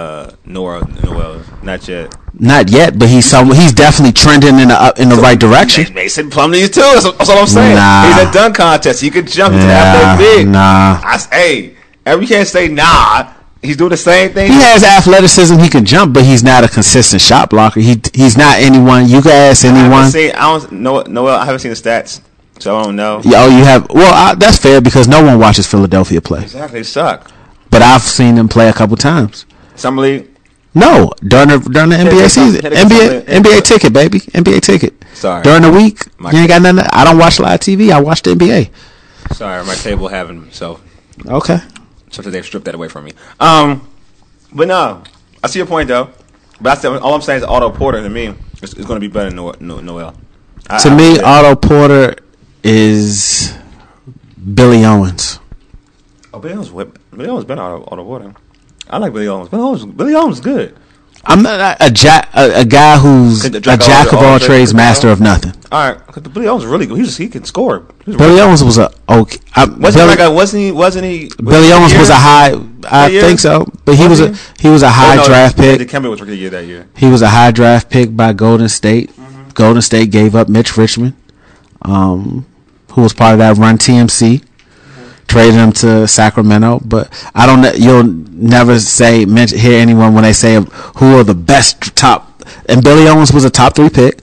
Noel, not yet. Not yet, but he's definitely trending in the right direction. Mason Plumlee too. That's all I'm saying. Nah. He's a dunk contest. He could jump into that big. Nah. You can't say nah. He's doing the same thing. He has athleticism. He can jump, but he's not a consistent shot blocker. He's not anyone. You can ask anyone. I haven't seen the stats, so I don't know. Oh, you have. Well, that's fair because no one watches Philadelphia play. Exactly, they suck. But I've seen them play a couple times. Summer league. No, during the NBA season, NBA ticket, baby, NBA ticket. Sorry. During the week, you ain't got nothing. I don't watch live TV. I watch the NBA. Sorry, my table having so. Okay. So they've stripped that away from me. But no, I see your point though. But all I'm saying is Otto Porter to me is going to be better than Noel. To me, Otto Porter is Billy Owens. Oh, Billy Owens been Otto Porter. I like Billy Owens. Billy Owens is good. I'm not a guy who's a jack of all trades, master of nothing. All right, because Billy Owens is really good. He can score. Billy Owens was a okay. Wasn't he? Billy Owens was a high. I think so, but he was a high draft pick. Kemba was rookie of the year that year. He was a high draft pick by Golden State. Mm-hmm. Golden State gave up Mitch Richmond, who was part of that run TMC. Traded him to Sacramento, but you'll never hear anyone when they say who are the best top. And Billy Owens was a top 3 pick.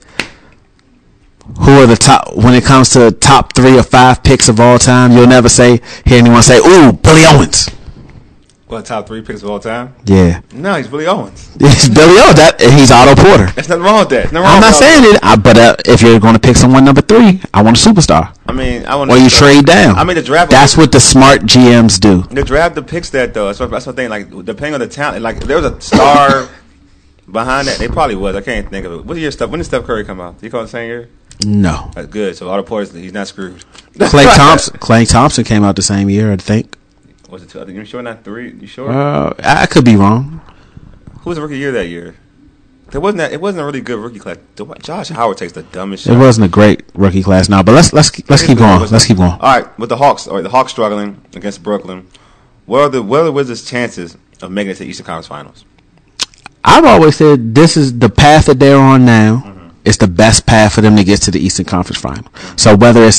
Who are the top when it comes to top 3 or 5 picks of all time? You'll never hear anyone say, "Ooh, Billy Owens." What, top 3 picks of all time? Yeah. No, he's Billy Owens. He's Billy Owens. He's Otto Porter. There's nothing wrong with that. I'm not saying it, but if you're going to pick someone number 3, I want a superstar. Or you trade down. The draft. That's what the smart GMs do. The draft depicts that though. That's the thing. Like depending on the talent, like there was a star behind that. They probably was. I can't think of it. When did Steph Curry come out? Did he call it the same year? No. That's good. So Otto Porter, he's not screwed. Klay Thompson came out the same year, I think. Was it 2? You sure not 3? You sure? I could be wrong. Who was the rookie year that year? It wasn't a really good rookie class. Josh Howard takes the dumbest shot. It wasn't a great rookie class, no. But let's keep going. Let's keep going. All right, with the Hawks struggling against Brooklyn, what are the Wizards' chances of making it to the Eastern Conference Finals? I've always said this is the path that they're on now. Mm-hmm. It's the best path for them to get to the Eastern Conference Final. Mm-hmm. So whether it's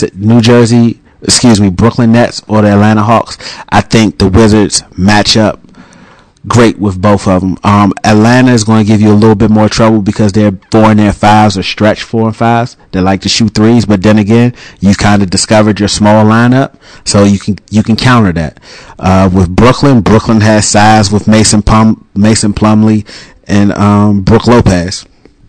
Brooklyn Nets or the Atlanta Hawks, I think the Wizards match up great with both of them. Atlanta is going to give you a little bit more trouble because they're 4 and their 5s or stretch 4 and 5s. They like to shoot 3s, but then again, you kind of discovered your small lineup, so you can counter that. With Brooklyn has size with Mason Plumlee and Brook Lopez.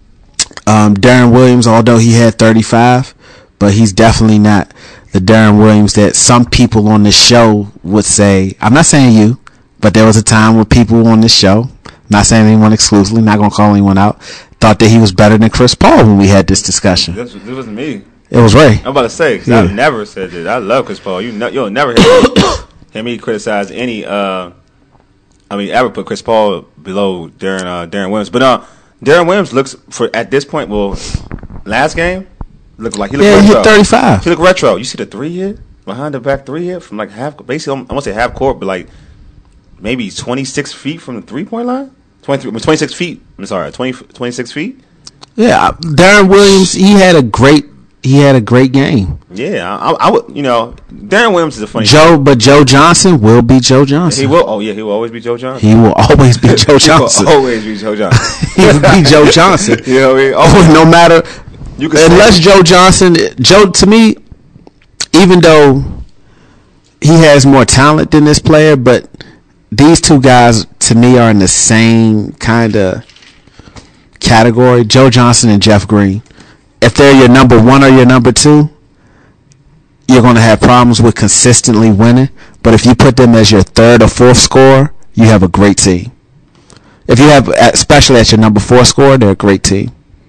Darren Williams, although he had 35, but he's definitely not the Darren Williams that some people on this show would say. I'm not saying you, but there was a time where people on this show, not saying anyone exclusively, not going to call anyone out, thought that he was better than Chris Paul when we had this discussion. This wasn't me. It was Ray. I'm about to say, because I've never said that. I love Chris Paul. You'll never hear me criticize any, ever put Chris Paul below Darren Williams. But Darren Williams looks, at this point, last game, looked like he looked retro. He hit 35. He looked retro. You see the 3 hit? Behind the back 3 hit? From like basically, I won't say half court, but like, maybe 26 feet from the 3-point line? 26 feet. I'm sorry, 26 feet? Yeah, Darren Williams, he had a great game. Yeah, I would, Darren Williams is a funny But Joe Johnson will be Joe Johnson. He will. He will always be Joe Johnson. He will always be Joe Johnson. He will always be Joe Johnson. He will be Joe Johnson. No matter. Unless Joe Johnson, to me, even though he has more talent than this player, but these two guys, to me, are in the same kind of category. Joe Johnson and Jeff Green. If they're your number 1 or your number 2, you're going to have problems with consistently winning. But if you put them as your 3rd or 4th scorer, you have a great team. If you have, especially at your number 4 scorer, they're a great team.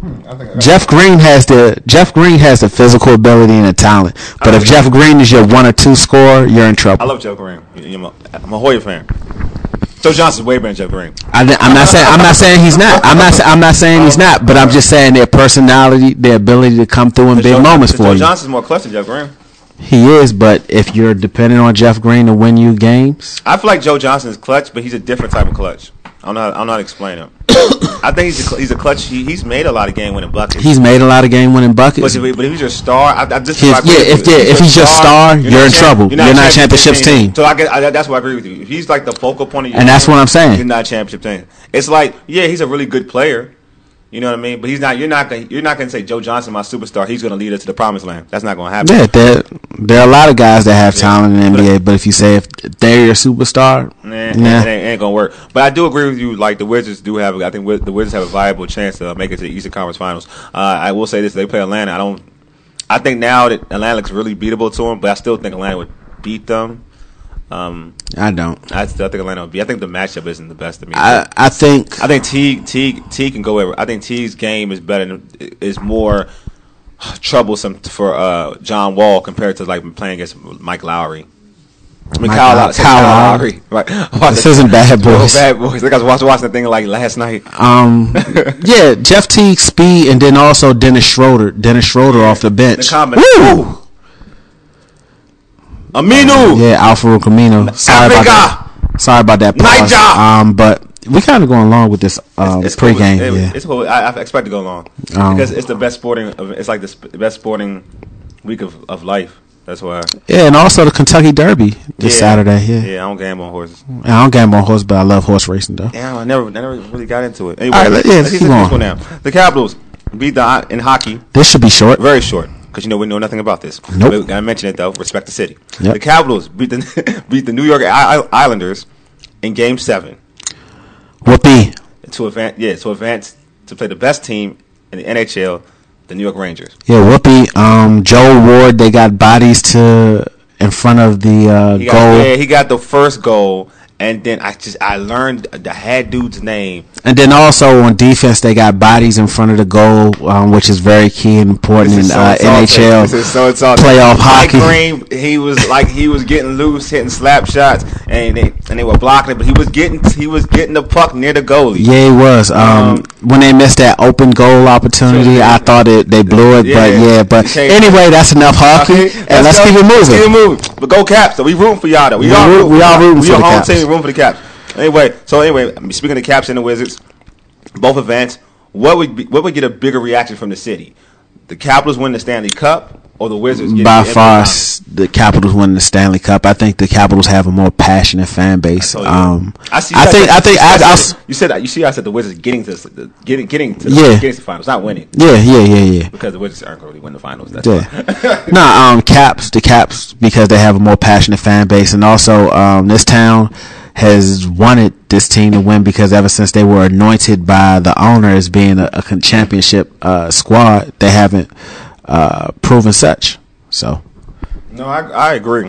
Jeff Green has the physical ability and the talent. But if Jeff Green is your 1 or 2 scorer, you're in trouble. I love Jeff Green. I'm a Hoyer fan. Joe Johnson's way better than Jeff Green. I'm not saying he's not. I'm not saying he's not. But I'm just saying their personality, their ability to come through in big moments for you. Joe Johnson's more clutch than Jeff Green. He is, but if you're dependent on Jeff Green to win you games, I feel like Joe Johnson is clutch, but he's a different type of clutch. I'm not explaining him. I think he's a clutch. He's made a lot of game-winning buckets. He's made a lot of game-winning buckets. But if he's your star, if he's your star, you're in trouble. You're not a championship team. So that's why I agree with you. If he's like the focal point of your and that's what I'm saying. You're not a championship team. It's like, yeah, he's a really good player. You know what I mean? But he's not. You're not going to say Joe Johnson, my superstar. He's going to lead us to the promised land. That's not going to happen. Yeah, there are a lot of guys that have talent in the NBA. But if you say if they're your superstar, it ain't going to work. But I do agree with you. Like the Wizards do have. I think the Wizards have a viable chance to make it to the Eastern Conference Finals. I will say this: they play Atlanta. I think now that Atlanta looks really beatable to them, but I still think Atlanta would beat them. I don't. I still think Atlanta would be. I think the matchup isn't the best to me. I think Teague can go everywhere. I think Teague's game is better. Is more troublesome for John Wall compared to like playing against Mike Lowry. I mean Kyle Lowry. Right. This isn't Bad Boys. Bad Boys. Like I was watching the thing like last night. Yeah, Jeff Teague, speed, and then also Dennis Schroeder. Off the bench. Woo! Aminu. Alfaro Camino. Sorry about that pause. But we kind of going along with this pregame. It's cool. I expect to go along because it's the best sporting. It's like the best sporting week of life. That's why. Yeah, and also the Kentucky Derby this Saturday. Yeah, I don't gamble on horses. I don't gamble on horses, but I love horse racing though. Yeah, I never really got into it. Anyway, all right, let's keep going. Now. The Capitals beat in hockey. This should be short. Very short. Because we know nothing about this. Nope. We gotta mention it though. Respect the city. Yep. The Capitals beat the New York Islanders in Game 7. Whoopee. To advance to play the best team in the NHL, the New York Rangers. Yeah, whoopee. Joe Ward. They got bodies in front of the goal. Yeah, he got the first goal. And then I learned the head dude's name. And then also on defense, they got bodies in front of the goal, which is very key and important in NHL playoff hockey. Mike Green, he was getting loose, hitting slap shots, and they were blocking it, but he was getting the puck near the goalie. Yeah, he was. When they missed that open goal opportunity, I thought they blew it. But anyway, that's enough hockey, and let's keep it moving. But go Caps! So we rooting for y'all though. We all rooting for the Caps. Room for the Caps. Anyway, speaking of the Caps and the Wizards, both advance. What would get a bigger reaction from the city? The Capitals win the Stanley Cup or the Wizards? By far, the Capitals win the Stanley Cup. I think the Capitals have a more passionate fan base. I said the Wizards getting to the finals, not winning. Yeah. Because the Wizards aren't going to win the finals. That's why. The Caps because they have a more passionate fan base, and also this town has wanted this team to win because ever since they were anointed by the owner as being a championship squad, they haven't proven such. So, no, I agree.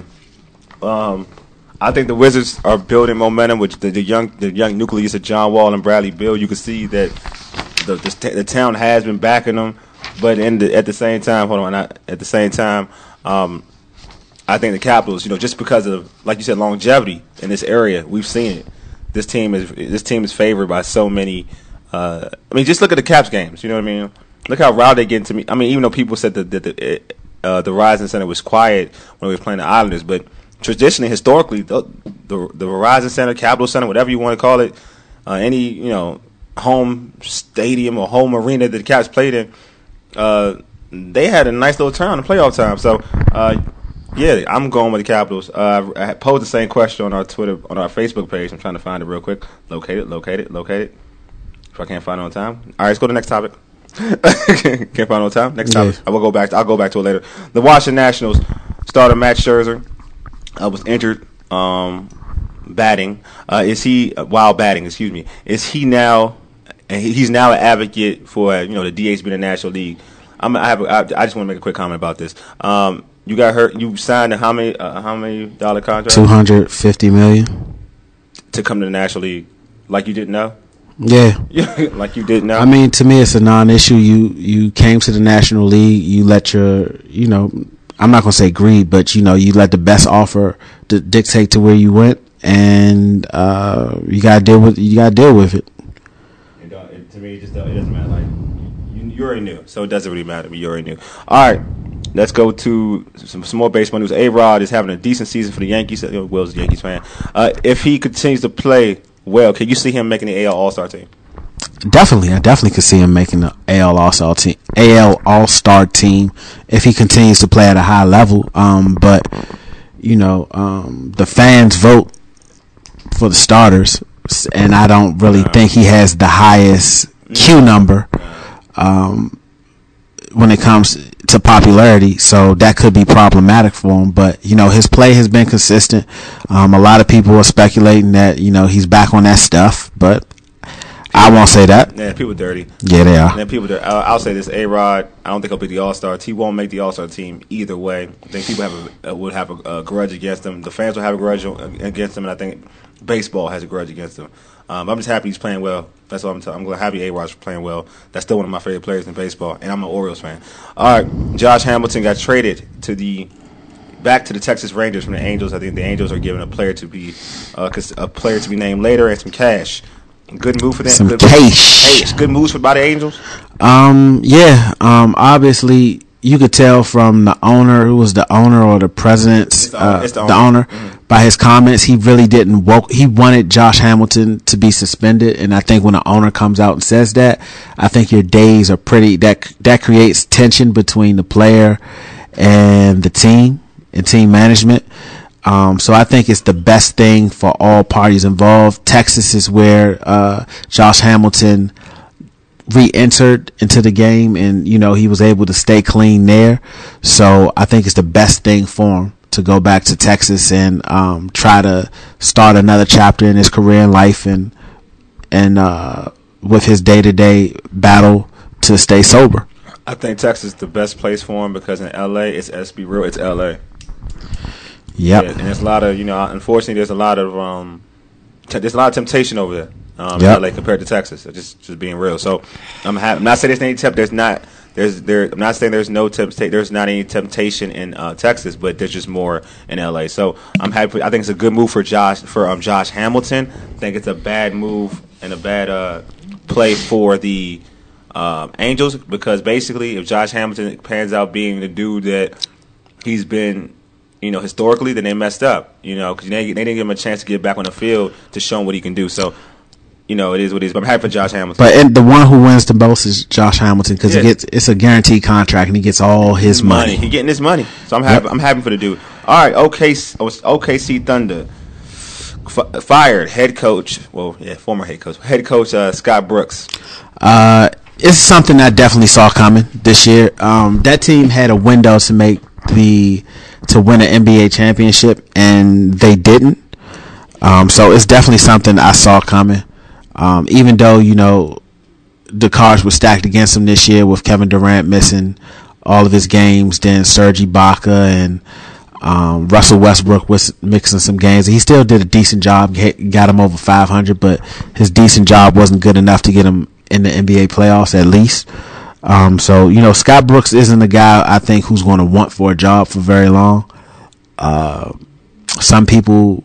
I think the Wizards are building momentum with the young nucleus of John Wall and Bradley Beal. You can see that the town has been backing them, but at the same time, I think the Capitals, just because of, like you said, longevity in this area, we've seen it. This team is favored by so many. Just look at the Caps games. You know what I mean? Look how rowdy they get into me. I mean, even though people said that the Verizon Center was quiet when we were playing the Islanders, but traditionally, historically, the Verizon Center, Capital Center, whatever you want to call it, any home stadium or home arena that the Caps played in, they had a nice little turn in playoff time. So. Yeah, I'm going with the Capitals. I posed the same question on our Facebook page. I'm trying to find it real quick. Locate it. If I can't find it on time. All right, let's go to the next topic. Can't find it on time. Next topic. I'll go back to it later. The Washington Nationals starter Matt Scherzer was injured batting. Excuse me. Is he now? He's now an advocate for the DH being the National League. I just want to make a quick comment about this. You got hurt. You signed a how many $250 million to come to the National League? Like you didn't know? Yeah. Like you did now. I mean, to me, it's a non-issue. You came to the National League. You let your, I'm not gonna say greed, but you let the best offer dictate to where you went, and you gotta deal with it. To me, it doesn't matter. Like you already knew, so it doesn't really matter. You already knew. All right. Let's go to some more baseball news. A-Rod is having a decent season for the Yankees. Will's a Yankees fan. If he continues to play well, can you see him making the AL All-Star team? Definitely. I definitely could see him making the AL All-Star team if he continues to play at a high level. But the fans vote for the starters, and I don't really think he has the highest Q number when it comes to popularity, so that could be problematic for him. But his play has been consistent. A lot of people are speculating that he's back on that stuff, but I won't say that. Yeah, people dirty. Yeah, they are. And people dirty. I'll say this: A-Rod, I don't think he'll be the All-Star. He won't make the All-Star team either way. I think people would have a grudge against him. The fans will have a grudge against him, and I think baseball has a grudge against him. I'm just happy he's playing well. That's all I'm telling. I'm happy A-Rod's playing well. That's still one of my favorite players in baseball, and I'm an Orioles fan. All right, Josh Hamilton got traded back to the Texas Rangers from the Angels. I think the Angels are giving a player to be named later and some cash. Good move for them. Some cash. Good moves by the Angels. Obviously, you could tell from the owner, who was the owner or the president's, the owner. Mm-hmm. By his comments, he really didn't he wanted Josh Hamilton to be suspended, and I think when the owner comes out and says that, I think your days are pretty. That creates tension between the player and the team and team management. So I think it's the best thing for all parties involved. Texas is where Josh Hamilton re-entered into the game, and he was able to stay clean there. So I think it's the best thing for him to go back to Texas and try to start another chapter in his career in life, and with his day-to-day battle to stay sober. I think Texas is the best place for him because in LA, let's be real, it's LA. Yep. Yeah, and there's a lot of unfortunately there's a lot of temptation over there. LA compared to Texas. Just being real. So I'm not saying there's not any temptation in Texas, but there's just more in LA. So I'm happy. I think it's a good move for Josh Hamilton. I think it's a bad move and a bad play for the Angels, because basically if Josh Hamilton pans out being the dude that he's been, historically, then they messed up, because they didn't give him a chance to get back on the field to show him what he can do. So, it is what it is. But I'm happy for Josh Hamilton. But the one who wins the most is Josh Hamilton, because it's a guaranteed contract and he gets all his money. He's getting his money. So I'm happy. I'm happy for the dude. All right, OKC Thunder fired former head coach Scott Brooks. It's something I definitely saw coming this year. That team had a window to win an NBA championship, and they didn't. So it's definitely something I saw coming. Even though, the cards were stacked against him this year with Kevin Durant missing all of his games, then Serge Ibaka and Russell Westbrook was mixing some games. He still did a decent job, got him over 500, but his decent job wasn't good enough to get him in the NBA playoffs at least. So, Scott Brooks isn't a guy I think who's going to want for a job for very long. Some people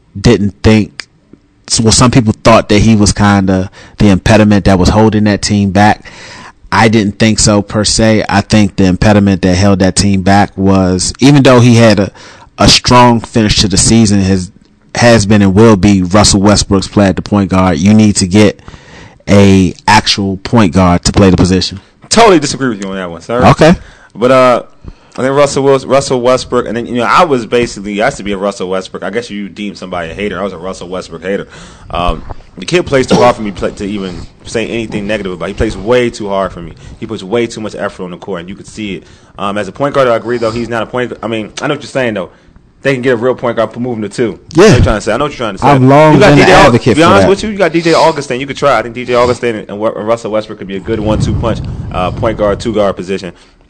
some people thought that he was kind of the impediment that was holding that team back. I didn't think so per se. I think the impediment that held that team back was, even though he had a strong finish to the season, has been and will be Russell Westbrook's play at the point guard. You need to get a actual point guard to play the position. Totally disagree with you on that one, sir. Okay. But I think Russell Westbrook, and then I used to be a Russell Westbrook. I guess you deem somebody a hater. I was a Russell Westbrook hater. The kid plays too hard for me to even say anything negative about. He plays way too hard for me. He puts way too much effort on the court, and you could see it. As a point guard, I agree, though he's not a point. I mean, I know what you're saying, though. They can get a real point guard for moving to two. Yeah. I know what you're trying to say. I've long been an advocate for that. To be honest with you, you got DJ Augustin. You could try. I think DJ Augustin and Russell Westbrook could be a good 1-2 punch point guard, 2 guard position.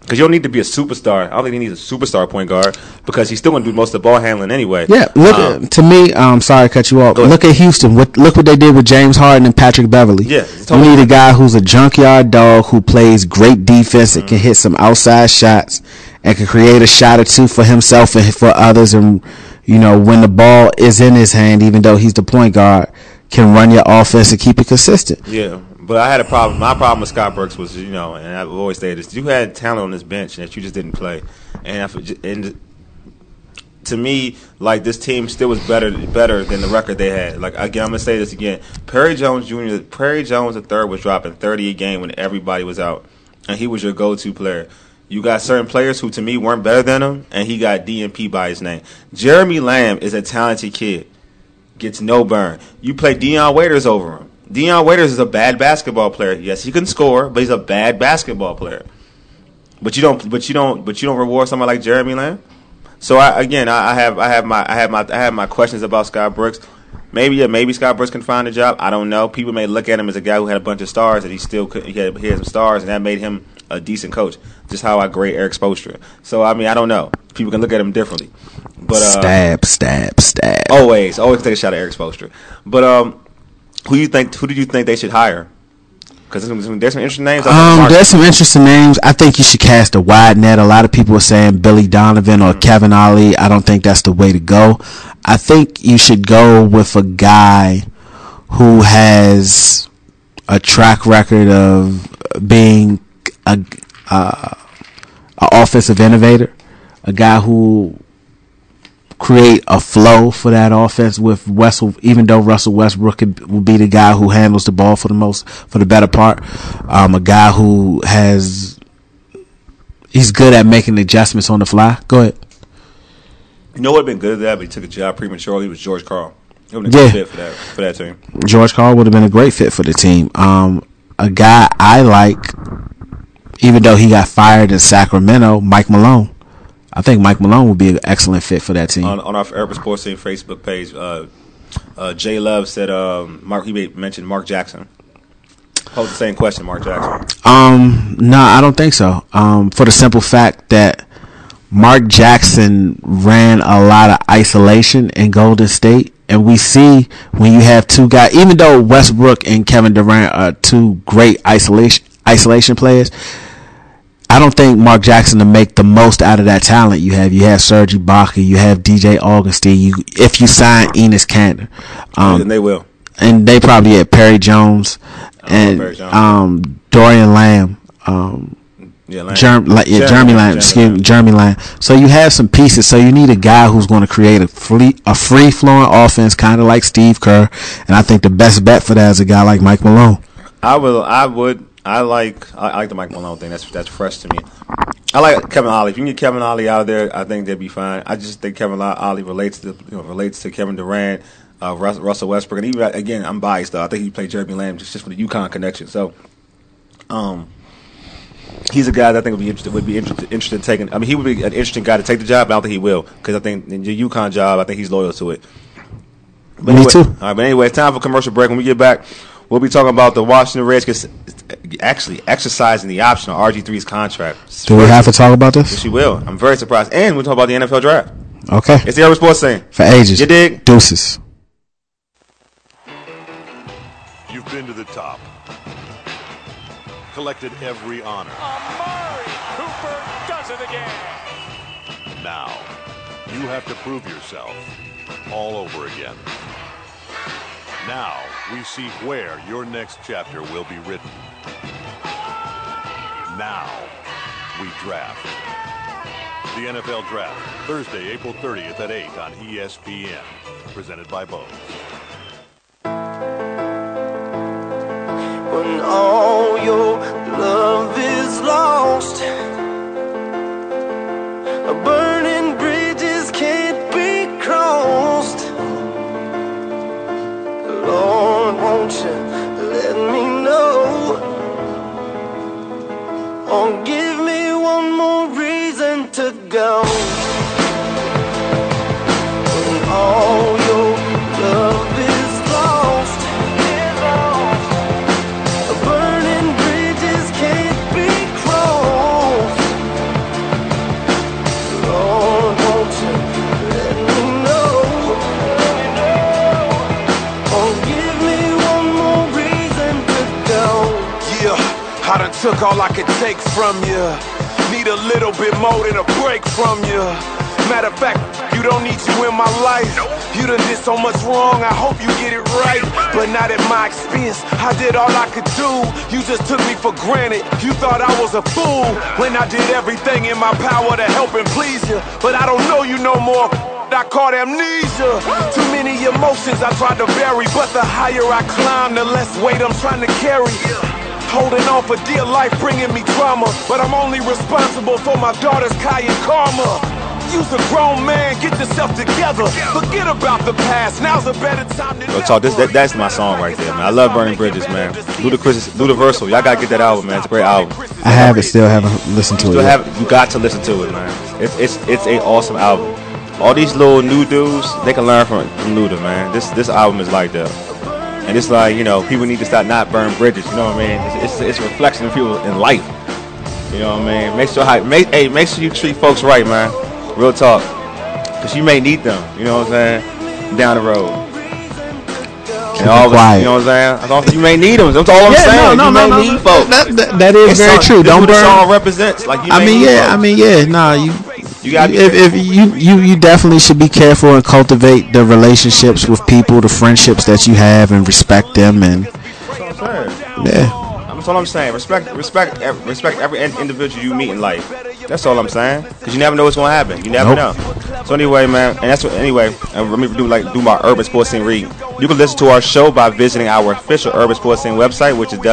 Because you don't need to be a superstar. I don't think he needs a superstar point guard because he's still going to do most of the ball handling anyway. Yeah, look to me. Sorry to cut you off. Look at Houston. Look what they did with James Harden and Patrick Beverley. Yeah, you need a guy who's a junkyard dog who plays great defense and can hit some outside shots and can create a shot or two for himself and for others. And when the ball is in his hand, even though he's the point guard, can run your offense and keep it consistent. Yeah. But I had a problem. My problem with Scott Brooks was, and I've always said this: you had talent on this bench that you just didn't play. And to me, like this team still was better than the record they had. Like again, I'm gonna say this again: Perry Jones Jr., Perry Jones III was dropping 30 a game when everybody was out, and he was your go-to player. You got certain players who, to me, weren't better than him, and he got DNP by his name. Jeremy Lamb is a talented kid, gets no burn. You play Dion Waiters over him. Dion Waiters is a bad basketball player. Yes, he can score, but he's a bad basketball player. But you don't reward somebody like Jeremy Lamb. So I have my questions about Scott Brooks. Maybe Scott Brooks can find a job. I don't know. People may look at him as a guy who had a bunch of stars and he had some stars, and that made him a decent coach. Just how I grade Eric Spoelstra. So I don't know. People can look at him differently. But stab. Always take a shot at Eric Spoelstra. But who did you think they should hire? Because there's some interesting names. There's some interesting names. I think you should cast a wide net. A lot of people are saying Billy Donovan or Kevin Ollie. I don't think that's the way to go. I think you should go with a guy who has a track record of being a offensive innovator, a guy who create a flow for that offense with Russell, even though Russell Westbrook will be the guy who handles the ball for the better part. A guy who he's good at making adjustments on the fly. Go ahead. You know what would have been good at that, but he took a job prematurely, was George Karl. It would have been a good fit for that team. George Karl would have been a great fit for the team. A guy I like, even though he got fired in Sacramento, Mike Malone. I think Mike Malone would be an excellent fit for that team. On our Urban Sports Team Facebook page, Jay Love said he mentioned Mark Jackson. Pose the same question, Mark Jackson. No, I don't think so. For the simple fact that Mark Jackson ran a lot of isolation in Golden State, and we see when you have two guys, even though Westbrook and Kevin Durant are two great isolation players, I don't think Mark Jackson to make the most out of that talent you have. You have Serge Ibaka, you have DJ Augustine. If you sign Enes Kanter, then they will, and they probably had Perry Jones and Dorian Lamb. Jeremy Lamb. Jeremy Lamb. So you have some pieces. So you need a guy who's going to create a free flowing offense, kind of like Steve Kerr. And I think the best bet for that is a guy like Mike Malone. I like the Mike Malone thing. That's fresh to me. I like Kevin Ollie. If you can get Kevin Ollie out there, I think they'd be fine. I just think Kevin Ollie relates to Kevin Durant, Russell Westbrook, and even again, I'm biased though. I think he played Jeremy Lamb just for the UConn connection. So, he's a guy that I think would be interested in taking. He would be an interesting guy to take the job. But I don't think he will because I think in the UConn job, I think he's loyal to it. But Me too. All right, but anyway, it's time for commercial break. When we get back, we'll be talking about the Washington Redskins actually exercising the option on RG3's contract. Do we have to talk about this? Yes, we will. I'm very surprised. And we'll talk about the NFL draft. Okay. It's the Urban Sports Thing. For ages. You dig? Deuces. You've been to the top. Collected every honor. Amari Cooper does it again. Now, you have to prove yourself all over again. Now, we see where your next chapter will be written. Now, we draft. The NFL Draft, Thursday, April 30th at 8 on ESPN. Presented by Bose. When all your love is lost, burning bridges can't be crossed. Lord, won't you let me know, or give me one more reason to go. When all your love is lost, burning bridges can't be crossed. took all I could take from you. Need a little bit more than a break from you. Matter of fact, you don't need you in my life. You done did so much wrong, I hope you get it right. But not at my expense, I did all I could do. You just took me for granted, you thought I was a fool. When I did everything in my power to help and please you. But I don't know you no more, I caught amnesia. Too many emotions I tried to bury, but the higher I climb, the less weight I'm trying to carry. Holding on for dear life, bringing me drama. But I'm only responsible for my daughter's Kai and Karma. You's a grown man, get yourself together. Forget about the past, now's a better time than ever. That's my song right there, man. I love Burning Bridges, man. Ludiversal, y'all gotta get that album, man. It's a great album. I have it, still haven't listened to it yet. You got to listen to it, man. It's an awesome album. All these little new dudes, they can learn from Luda, man. This album is like that. And it's like, you know, people need to stop not burning bridges, you know what I mean? It's a reflection of people in life. You know what I mean? Make sure you treat folks right, man. Real talk. Because you may need them, you know what I'm saying, down the road. And all of us, you know what I'm saying? You may need them. That's all I'm saying. You may need folks. That is very true. Don't burn. This song represents. Like, you You got if you definitely should be careful and cultivate the relationships with people, the friendships that you have, and respect them. And that's all I'm saying. Respect every individual you meet in life. That's all I'm saying. Because you never know what's gonna happen. You never know. So anyway, man, and let me do my Urban Sports Scene read. You can listen to our show by visiting our official Urban Sports Scene website, which is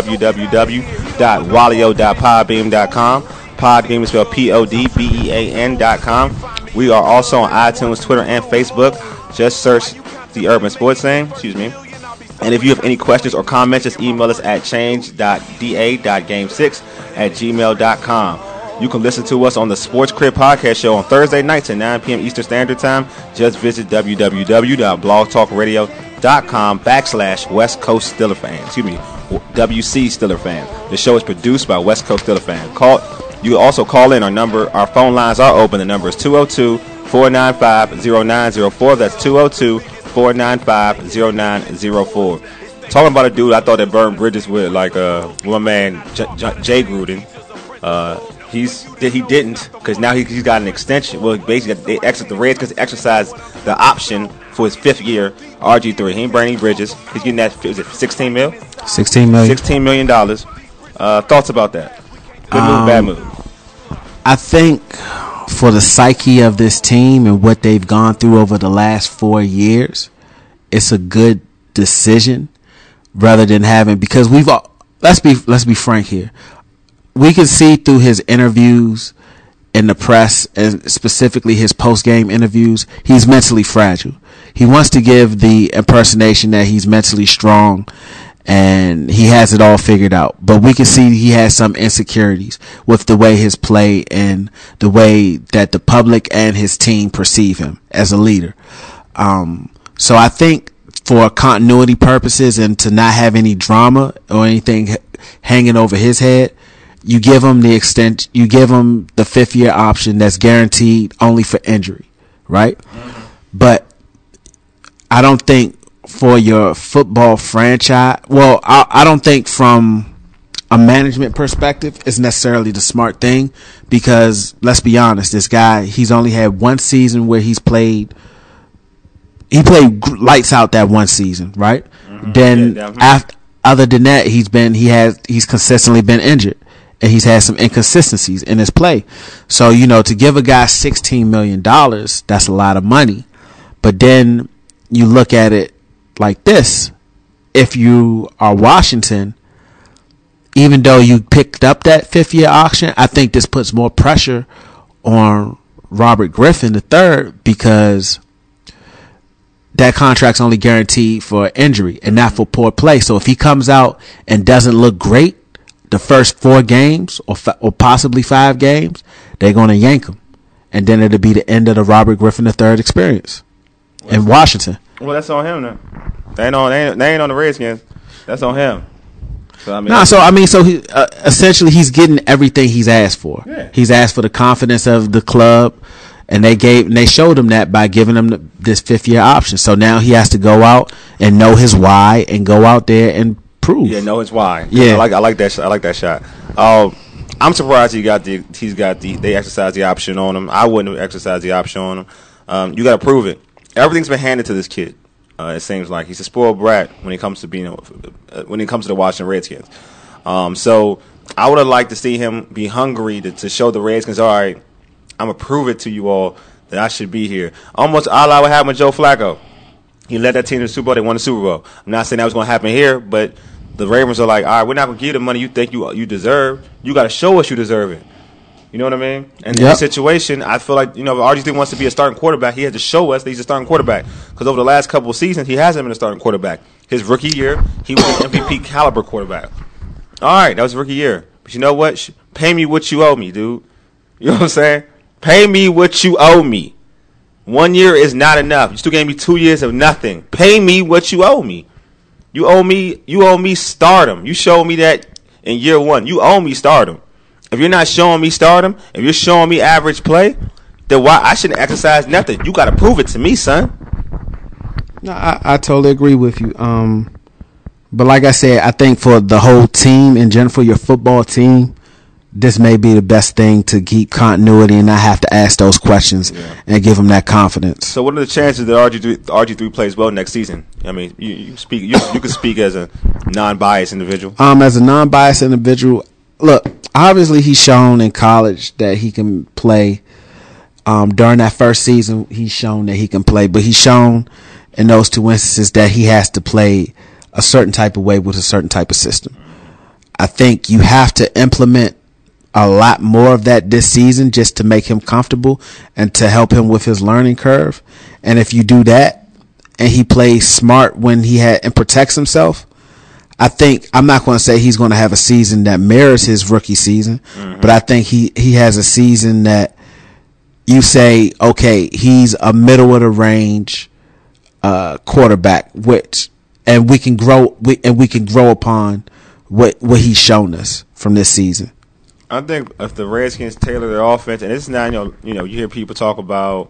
www.walio.podbeam.com. Podbeam is spelled PODBEAN.com. We are also on iTunes, Twitter, and Facebook. Just search the Urban Sports Scene. Excuse me. And if you have any questions or comments, just email us at change.da.game6@gmail.com. You can listen to us on the Sports Crib Podcast Show on Thursday nights at 9 p.m. Eastern Standard Time. Just visit www.blogtalkradio.com/West Coast Steeler Fan. Excuse me, WC Steeler Fan. The show is produced by West Coast Steeler Fan. You can also call in. Our phone lines are open. The number is 202-495-0904. That's 202-495-0904. Talking about a dude I thought that burned bridges with, like my man Jay Gruden. He didn't, because now he's got an extension. Well, basically, the Reds because they exercised the option for his 5th year. RG3, he ain't burning bridges. He's getting that. Is it $16 million? $16 million. $16 million. Thoughts about that? Good move, bad move? I think for the psyche of this team and what they've gone through over the last 4 years, it's a good decision rather than having, because let's be frank here. We can see through his interviews in the press, and specifically his post-game interviews, he's mentally fragile. He wants to give the impersonation that he's mentally strong and he has it all figured out. But we can see he has some insecurities with the way his play and the way that the public and his team perceive him as a leader. So I think for continuity purposes and to not have any drama or anything hanging over his head, you give him the 5th year option that's guaranteed only for injury, right? Mm-hmm. But I don't think for your football franchise, well, I don't think from a management perspective it's necessarily the smart thing, because let's be honest, this guy, he's only had one season where he played lights out that one season, right? Mm-hmm. Then other than that, he's consistently been injured. And he's had some inconsistencies in his play. So, to give a guy $16 million, that's a lot of money. But then you look at it like this. If you are Washington, even though you picked up that 5th year option, I think this puts more pressure on Robert Griffin III, because that contract's only guaranteed for injury and not for poor play. So if he comes out and doesn't look great the first 4 games or possibly 5 games, they're going to yank him. And then it'll be the end of the Robert Griffin III experience in Washington. Well, that's on him now. They ain't on the Redskins. That's on him. So he essentially he's getting everything he's asked for. Yeah. He's asked for the confidence of the club, and they showed him that by giving him this 5th year option. So now he has to go out and know his why and go out there and prove. Yeah, know his why. Yeah, I like that. I like that shot. I'm surprised they exercised the option on him. I wouldn't have exercised the option on him. You got to prove it. Everything's been handed to this kid. It seems like he's a spoiled brat when it comes to the Washington Redskins. So I would have liked to see him be hungry to show the Redskins, all right, I'm gonna prove it to you all that I should be here. Almost all I would have with Joe Flacco. He led that team to the Super Bowl. They won the Super Bowl. I'm not saying that was going to happen here, but the Ravens are like, all right, we're not going to give you the money you think you deserve. You got to show us you deserve it. You know what I mean? And in this situation, I feel like, if RG3 wants to be a starting quarterback, he has to show us that he's a starting quarterback. Because over the last couple of seasons, he hasn't been a starting quarterback. His rookie year, he was an MVP caliber quarterback. All right, that was rookie year. But you know what? Pay me what you owe me, dude. You know what I'm saying? Pay me what you owe me. 1 year is not enough. You still gave me 2 years of nothing. Pay me what you owe me. You owe me stardom. You showed me that in year one. You owe me stardom. If you're not showing me stardom, if you're showing me average play, then why I shouldn't exercise nothing. You got to prove it to me, son. No, I totally agree with you. But like I said, I think for the whole team and general, for your football team, this may be the best thing to keep continuity and not have to ask those questions and give them that confidence. So, what are the chances that RG3 plays well next season? I mean, you can speak as a non-biased individual. As a non-biased individual, look, obviously he's shown in college that he can play. During that first season, he's shown that he can play, but he's shown in those two instances that he has to play a certain type of way with a certain type of system. I think you have to implement a lot more of that this season just to make him comfortable and to help him with his learning curve. And if you do that and he plays smart and protects himself, I think, I'm not going to say he's going to have a season that mirrors his rookie season, but I think he has a season that you say, okay, he's a middle of the range quarterback, and we can grow upon what he's shown us from this season. I think if the Redskins tailor their offense, and it's not, you hear people talk about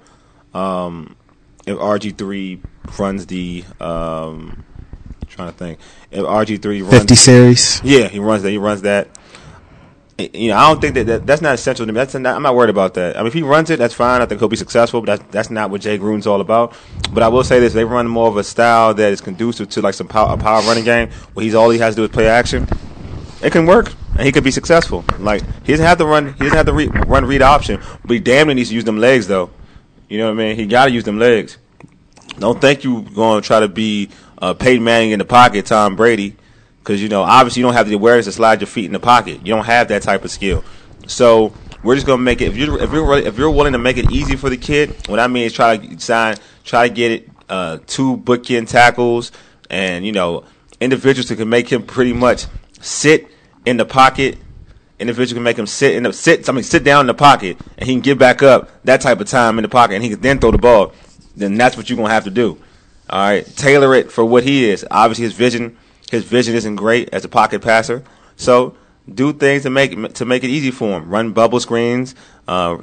if RG3 runs the trying to think, if RG3 runs 50 series, he runs that. I don't think that's not essential to me. I'm not worried about that. I mean, if he runs it, that's fine. I think he'll be successful, but that's not what Jay Gruden's all about. But I will say this: they run more of a style that is conducive to like a power running game, where all he has to do is play action. It can work, and he could be successful. Like he doesn't have to run. He doesn't have to run read option, but he damn near needs to use them legs, though. You know what I mean? He got to use them legs. Don't think you going to try to be Peyton Manning in the pocket, Tom Brady. Because, obviously you don't have the awareness to slide your feet in the pocket. You don't have that type of skill. So we're just going to make it. If you're willing to make it easy for the kid, what I mean is try to get it 2 bookend tackles and, individuals that can make him pretty much sit in the pocket. Individuals can make him sit down in the pocket, and he can get back up that type of time in the pocket, and he can then throw the ball. Then that's what you're going to have to do. All right, tailor it for what he is. Obviously, his vision isn't great as a pocket passer, so do things to make it easy for him. Run bubble screens, have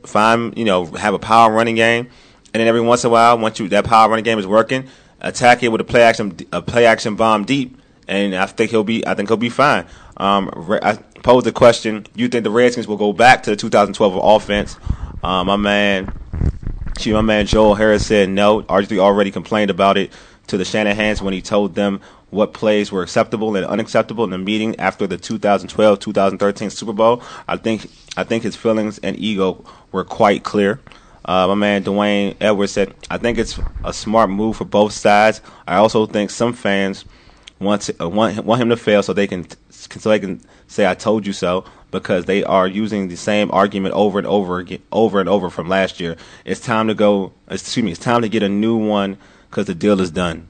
a power running game, and then every once in a while, once that power running game is working, attack it with a play action bomb deep, and I think he'll be fine. I posed the question: do you think the Redskins will go back to the 2012 offense? My man Joel Harris said no. RG3 already complained about it to the Shanahans when he told them what plays were acceptable and unacceptable in the meeting after the 2012-2013 Super Bowl. I think his feelings and ego were quite clear. My man Dwayne Edwards said, I think it's a smart move for both sides. I also think some fans want him to fail so they can say I told you so, because they are using the same argument over and over from last year. It's time to get a new one because the deal is done.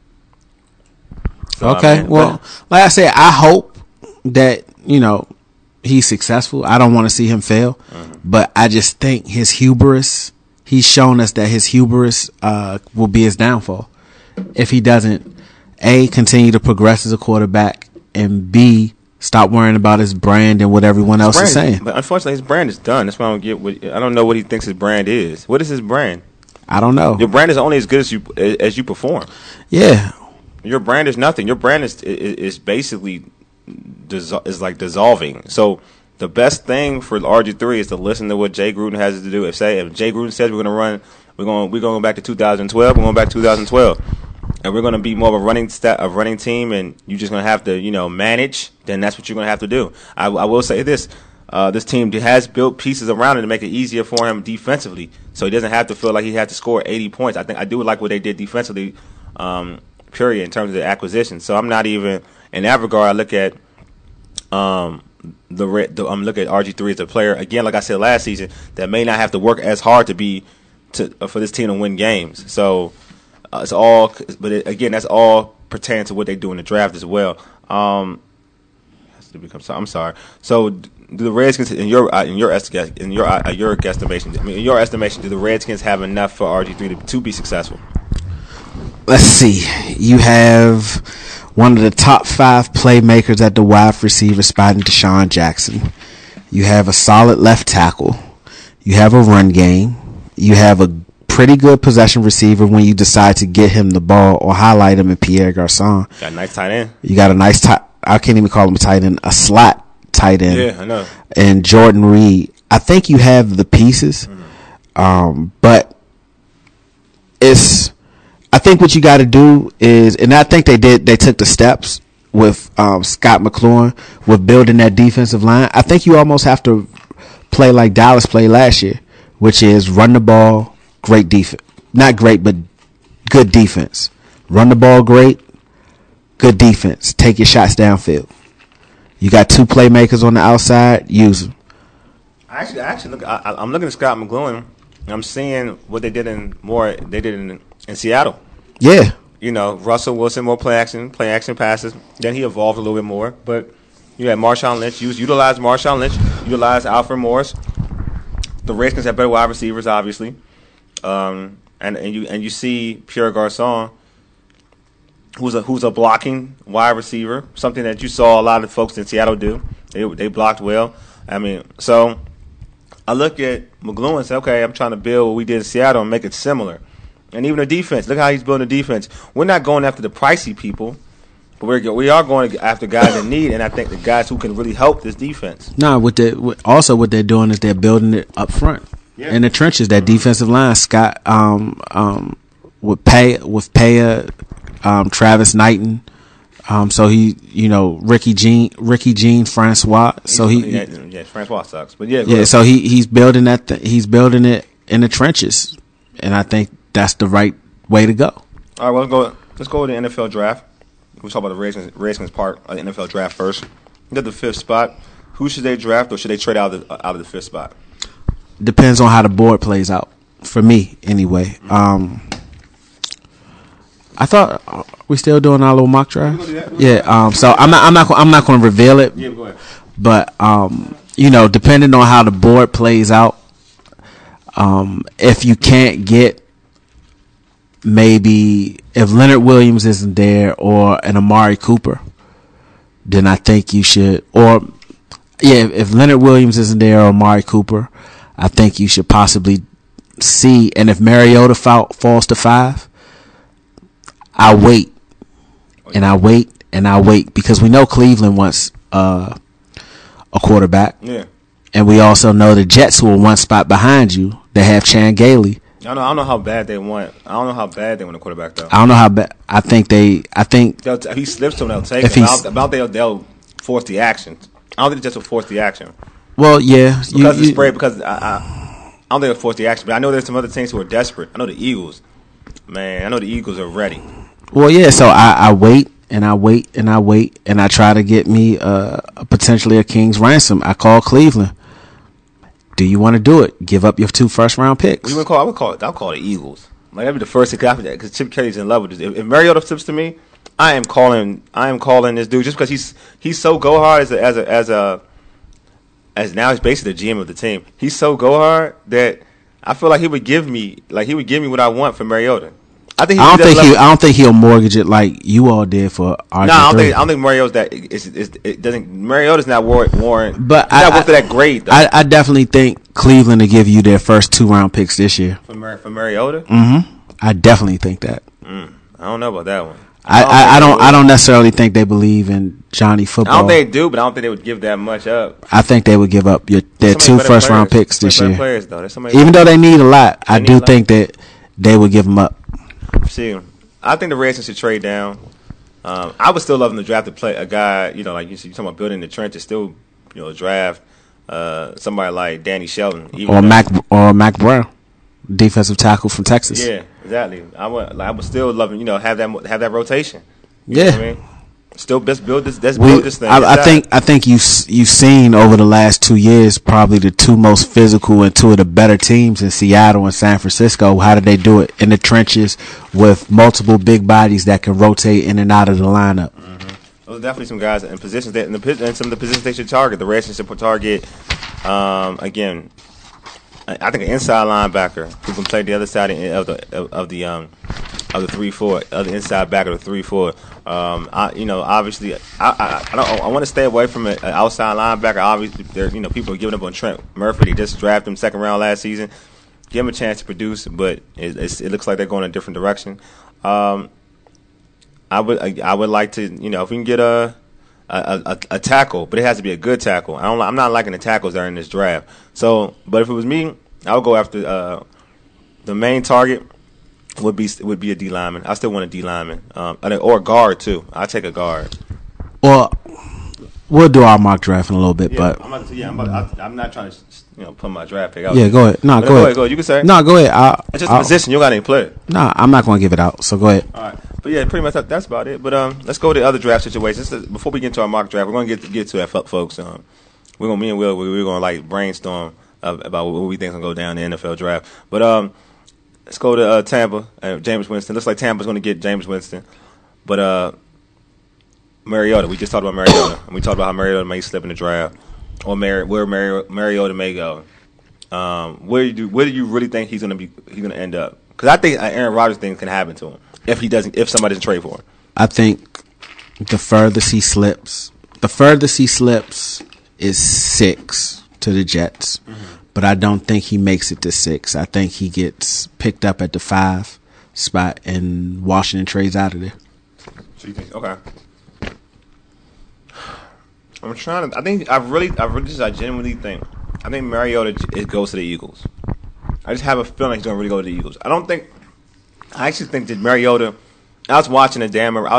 So, okay, like I said, I hope that, he's successful. I don't want to see him fail, but I just think his hubris, he's shown us that his hubris will be his downfall if he doesn't, A, continue to progress as a quarterback, and B, stop worrying about his brand and what everyone else is saying. But unfortunately, his brand is done. That's why I don't know what he thinks his brand is. What is his brand? I don't know. Your brand is only as good as you perform. Yeah. your brand is nothing. Your brand is basically is like dissolving. So the best thing for RG3 is to listen to what Jay Gruden has to do. If Jay Gruden says we're going back to 2012, we're going back to 2012, and we're going to be more of a running team, and you're just going to have to manage. Then that's what you're going to have to do. I will say this: this team has built pieces around it to make it easier for him defensively, so he doesn't have to feel like he has to score 80 points. I do like what they did defensively, period, in terms of the acquisition. So I'm not even in that regard. I look at I'm looking at RG3 as a player, again, like I said last season, that may not have to work as hard for this team to win games. So it's all, again, that's all pertaining to what they do in the draft as well. I'm sorry. So do the Redskins, in your guesstimation, do the Redskins have enough for RG3 to be successful? Let's see. You have one of the top 5 playmakers at the wide receiver spot in Deshaun Jackson. You have a solid left tackle. You have a run game. You have a pretty good possession receiver when you decide to get him the ball or highlight him in Pierre Garçon. Got a nice tight end. You got a nice I can't even call him a tight end, a slot tight end. Yeah, I know. And Jordan Reed. I think you have the pieces, but I think what you got to do is, and I think they took the steps with Scott McLaurin with building that defensive line. I think you almost have to play like Dallas played last year, which is run the ball, great defense. Not great, but good defense. Run the ball great, good defense. Take your shots downfield. You got 2 playmakers on the outside, use them. I'm looking at Scott McLaurin. I'm seeing what they did in Seattle. Yeah. Russell Wilson, more play action passes. Then he evolved a little bit more. But you had Marshawn Lynch. Utilize Marshawn Lynch. Utilize Alfred Morris. The Redskins have better wide receivers, obviously. And you see Pierre Garçon, who's a blocking wide receiver, something that you saw a lot of folks in Seattle do. They blocked well. So I look at McLaurin and say, okay, I'm trying to build what we did in Seattle and make it similar. And even the defense, look how he's building the defense. We're not going after the pricey people, but we are going after guys in need, and I think the guys who can really help this defense. No, what they're doing is they're building it up front in the trenches. That defensive line, Scott, with Paya, Travis Knighton. So he, Ricky Jean Francois. So Francois sucks, but yeah. So he's building that. He's building it in the trenches, and I think that's the right way to go. All right, well, let's go to the NFL draft. We'll talk about the Redskins part of the NFL draft first. They're the 5th spot. Who should they draft, or should they trade out of the 5th spot? Depends on how the board plays out. For me, anyway. I thought we still doing our little mock draft. Yeah. So I'm not going to reveal it. Yeah, go ahead. But depending on how the board plays out, if you can't get, maybe if Leonard Williams isn't there or an Amari Cooper, then I think you should. If Leonard Williams isn't there or Amari Cooper, I think you should possibly see. And if Mariota falls to 5. I wait because we know Cleveland wants a quarterback. Yeah. And we also know the Jets, who are one spot behind you, they have Chan Gailey. I don't know how bad they want. I don't know how bad they want a quarterback though. I don't know how bad. I think if he slips to them, they'll take him. They'll force the action. I don't think the Jets will force the action. Well, yeah, because it's spread. Because I don't think they'll force the action. But I know there's some other teams who are desperate. I know the Eagles. Man, I know the Eagles are ready. Well, yeah. So I wait and I wait and I wait and I try to get me potentially a king's ransom. I call Cleveland. Do you want to do it? Give up your 2 first-round picks. I would call the Eagles. Like that'd be the first thing after that because Chip Kelly's in love with this. If Mariota flips to me, I am calling this dude just because he's so go hard as now he's basically the GM of the team. He's so go hard that I feel like he would give me what I want for Mariota. I don't think he'll mortgage it like you all did for RG3. No, I don't think Mariota's that. It doesn't. Mariota's not warrant. But he's not worth that grade. Though. I definitely think Cleveland to give you their first 2-round picks this year for Mariota. Mm-hmm. I definitely think that. I don't know about that one. I don't necessarily think they believe in Johnny football. I don't think they do, but I don't think they would give that much up. I think they would give up their 2 first-round picks this year. Players, though. Even though they need a lot, I do think that they would give them up. See, I think the Redskins should trade down. I would still love them to draft a guy, like you're talking about building the trenches, still, draft somebody like Danny Shelton. Or Mac Brown, defensive tackle from Texas. Yeah, exactly. I would still love him, have that rotation. You know what I mean? Still, let's build this thing. I think you've seen over the last 2 years probably the 2 most physical and 2 of the better teams in Seattle and San Francisco. How did they do it? In the trenches with multiple big bodies that can rotate in and out of the lineup. Mm-hmm. Those are definitely some guys in positions and some of the positions they should target. The Redskins should target again. I think an inside linebacker who can play the other side of the 3-4, of the inside back of the 3-4. Obviously, I want to stay away from an outside linebacker. Obviously, people are giving up on Trent Murphy. They just drafted him 2nd round last season. Give him a chance to produce, but it looks like they're going a different direction. I would like to, if we can get a tackle, but it has to be a good tackle. I'm not liking the tackles that are in this draft. So, but if it was me, I would go after the main target would be a D lineman. I still want a D lineman, or a guard too. I take a guard. Well, we'll do our mock draft in a little bit, yeah, but I'm not trying to put my draft pick out. Yeah, go ahead. No, go ahead. You can say. No, go ahead. It's just a position. You got any player? No, I'm not going to give it out. So go ahead. All right. But yeah, pretty much that's about it. But let's go to the other draft situations. Before we get into our mock draft, we're going to get to that, folks. Me and Will, we're going to brainstorm about what we think is going to go down in the NFL draft. But let's go to Tampa. Jameis Winston. Looks like Tampa's going to get Jameis Winston. But Mariota. We just talked about Mariota, and we talked about how Mariota may slip in the draft, or where Mariota may go. Where do you really think he's going to end up? Because I think Aaron Rodgers thing can happen to him if somebody doesn't trade for him. I think the furthest he slips is 6 to the Jets. Mm-hmm. But I don't think he makes it to 6. I think he gets picked up at the 5 spot and Washington trades out of there. So you think, okay. I'm trying to, I genuinely think, I think Mariota goes to the Eagles. I just have a feeling he's going to really go to the Eagles. I actually think that Mariota, I was watching the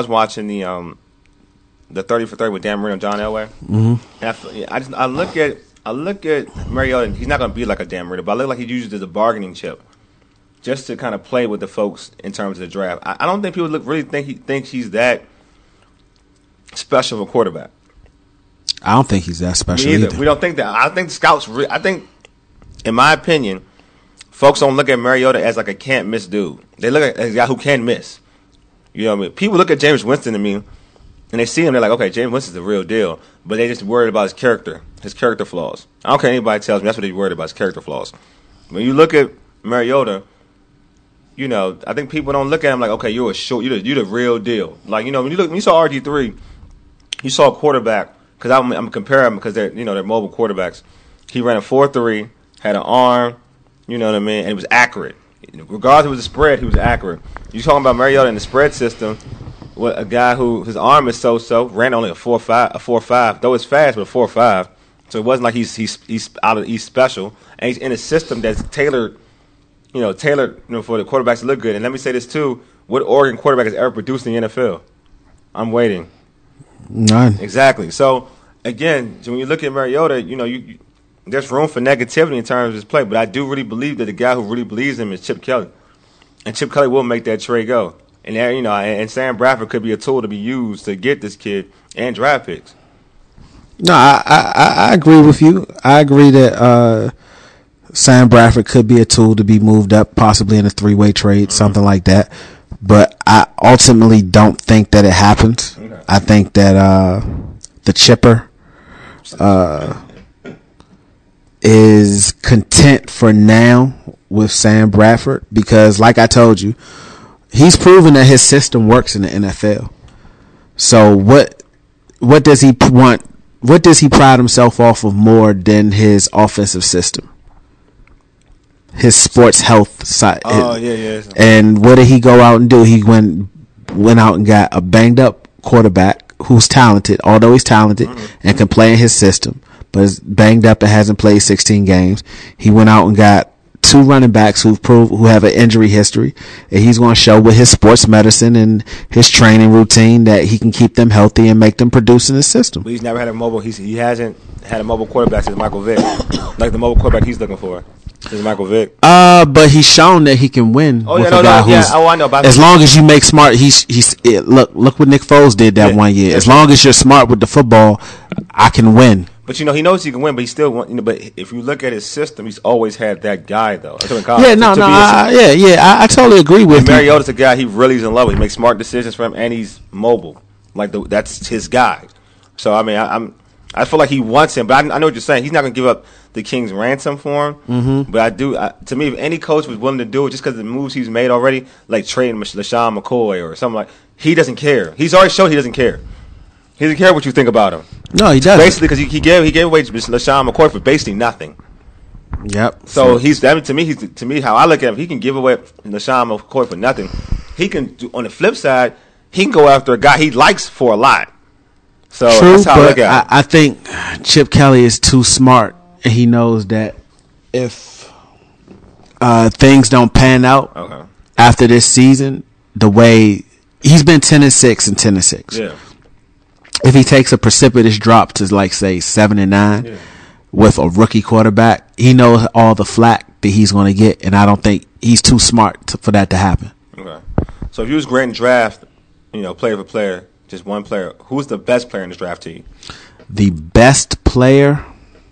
30 for 30 with Dan Marino and John Elway. Mm-hmm. And I look at Mariota, he's not going to be like a Dan Marino, but I look like he uses it as a bargaining chip just to kind of play with the folks in terms of the draft. I don't think people really think he's that special of a quarterback. I don't think he's that special either. We don't think that. I think the scouts, in my opinion, folks don't look at Mariota as like a can't miss dude. They look at a guy who can miss. You know what I mean? People look at Jameis Winston to me, and they see him, they're like, okay, Jameis Winston's the real deal. But they just worried about his character flaws. I don't care what anybody tells me, that's what they're worried about, his character flaws. When you look at Mariota, I think people don't look at him like, okay, you're the real deal. Like, when you saw RG3, you saw a quarterback, because I'm comparing them because they're mobile quarterbacks. He ran a 4.3, had an arm, you know what I mean, and it was accurate. Regardless if it was a spread, he was accurate. You're talking about Mariota in the spread system, with a guy who his arm is so, ran only a 4.5, though it's fast, but a 4.5. So it wasn't like he's special, and he's in a system that's tailored for the quarterbacks to look good. And let me say this too: what Oregon quarterback has ever produced in the NFL? I'm waiting. None. Exactly. So again, when you look at Mariota, there's room for negativity in terms of his play, but I do really believe that the guy who really believes him is Chip Kelly, and Chip Kelly will make that trade go. And there, and Sam Bradford could be a tool to be used to get this kid and draft picks. No, I agree with you. I agree that Sam Bradford could be a tool to be moved up, possibly in a 3-way trade, something like that. But I ultimately don't think that it happens. Okay. I think that the chipper is content for now with Sam Bradford because, like I told you, he's proven that his system works in the NFL. So what does he want? What does he pride himself off of more than his offensive system? His sports health side. Oh, yeah. And what did he go out and do? He went went out and got a banged up quarterback who's talented, although he's talented and can play in his system, but is banged up and hasn't played 16 games. He went out and got 2 running backs who have an injury history, and he's going to show with his sports medicine and his training routine that he can keep them healthy and make them produce in his system. But he's never had a mobile. He hasn't had a mobile quarterback since Michael Vick, like the mobile quarterback he's looking for. Since Michael Vick. But he's shown that he can win. Oh, yeah, I know. As long as you make smart, look what Nick Foles did that 1 year. As long as you're smart with the football, I can win. But he knows he can win, but he still want. But if you look at his system, he's always had that guy though. I totally agree with you. Mariota's a guy he really is in love with. He makes smart decisions for him, and he's mobile. That's his guy. So I mean, I feel like he wants him, but I know what you're saying. He's not going to give up the King's ransom for him. Mm-hmm. But to me, if any coach was willing to do it, just because of the moves he's made already, like trading LaShawn McCoy or something he doesn't care. He's already showed he doesn't care. He doesn't care what you think about him. No, he doesn't. Basically, because he gave away LaShawn McCoy for basically nothing. Yep. So to me, how I look at him, he can give away LaShawn McCoy for nothing. He can on the flip side, he can go after a guy he likes for a lot. So true, that's how I look at it. I think Chip Kelly is too smart, and he knows that if things don't pan out after this season, the way he's been 10-6 and 10-6. Yeah. If he takes a precipitous drop to say 7-9 with a rookie quarterback, he knows all the flack that he's going to get, and I don't think he's too smart for that to happen. Okay. So if you was grading draft, player for player, just one player, who's the best player in this draft to you? The best player,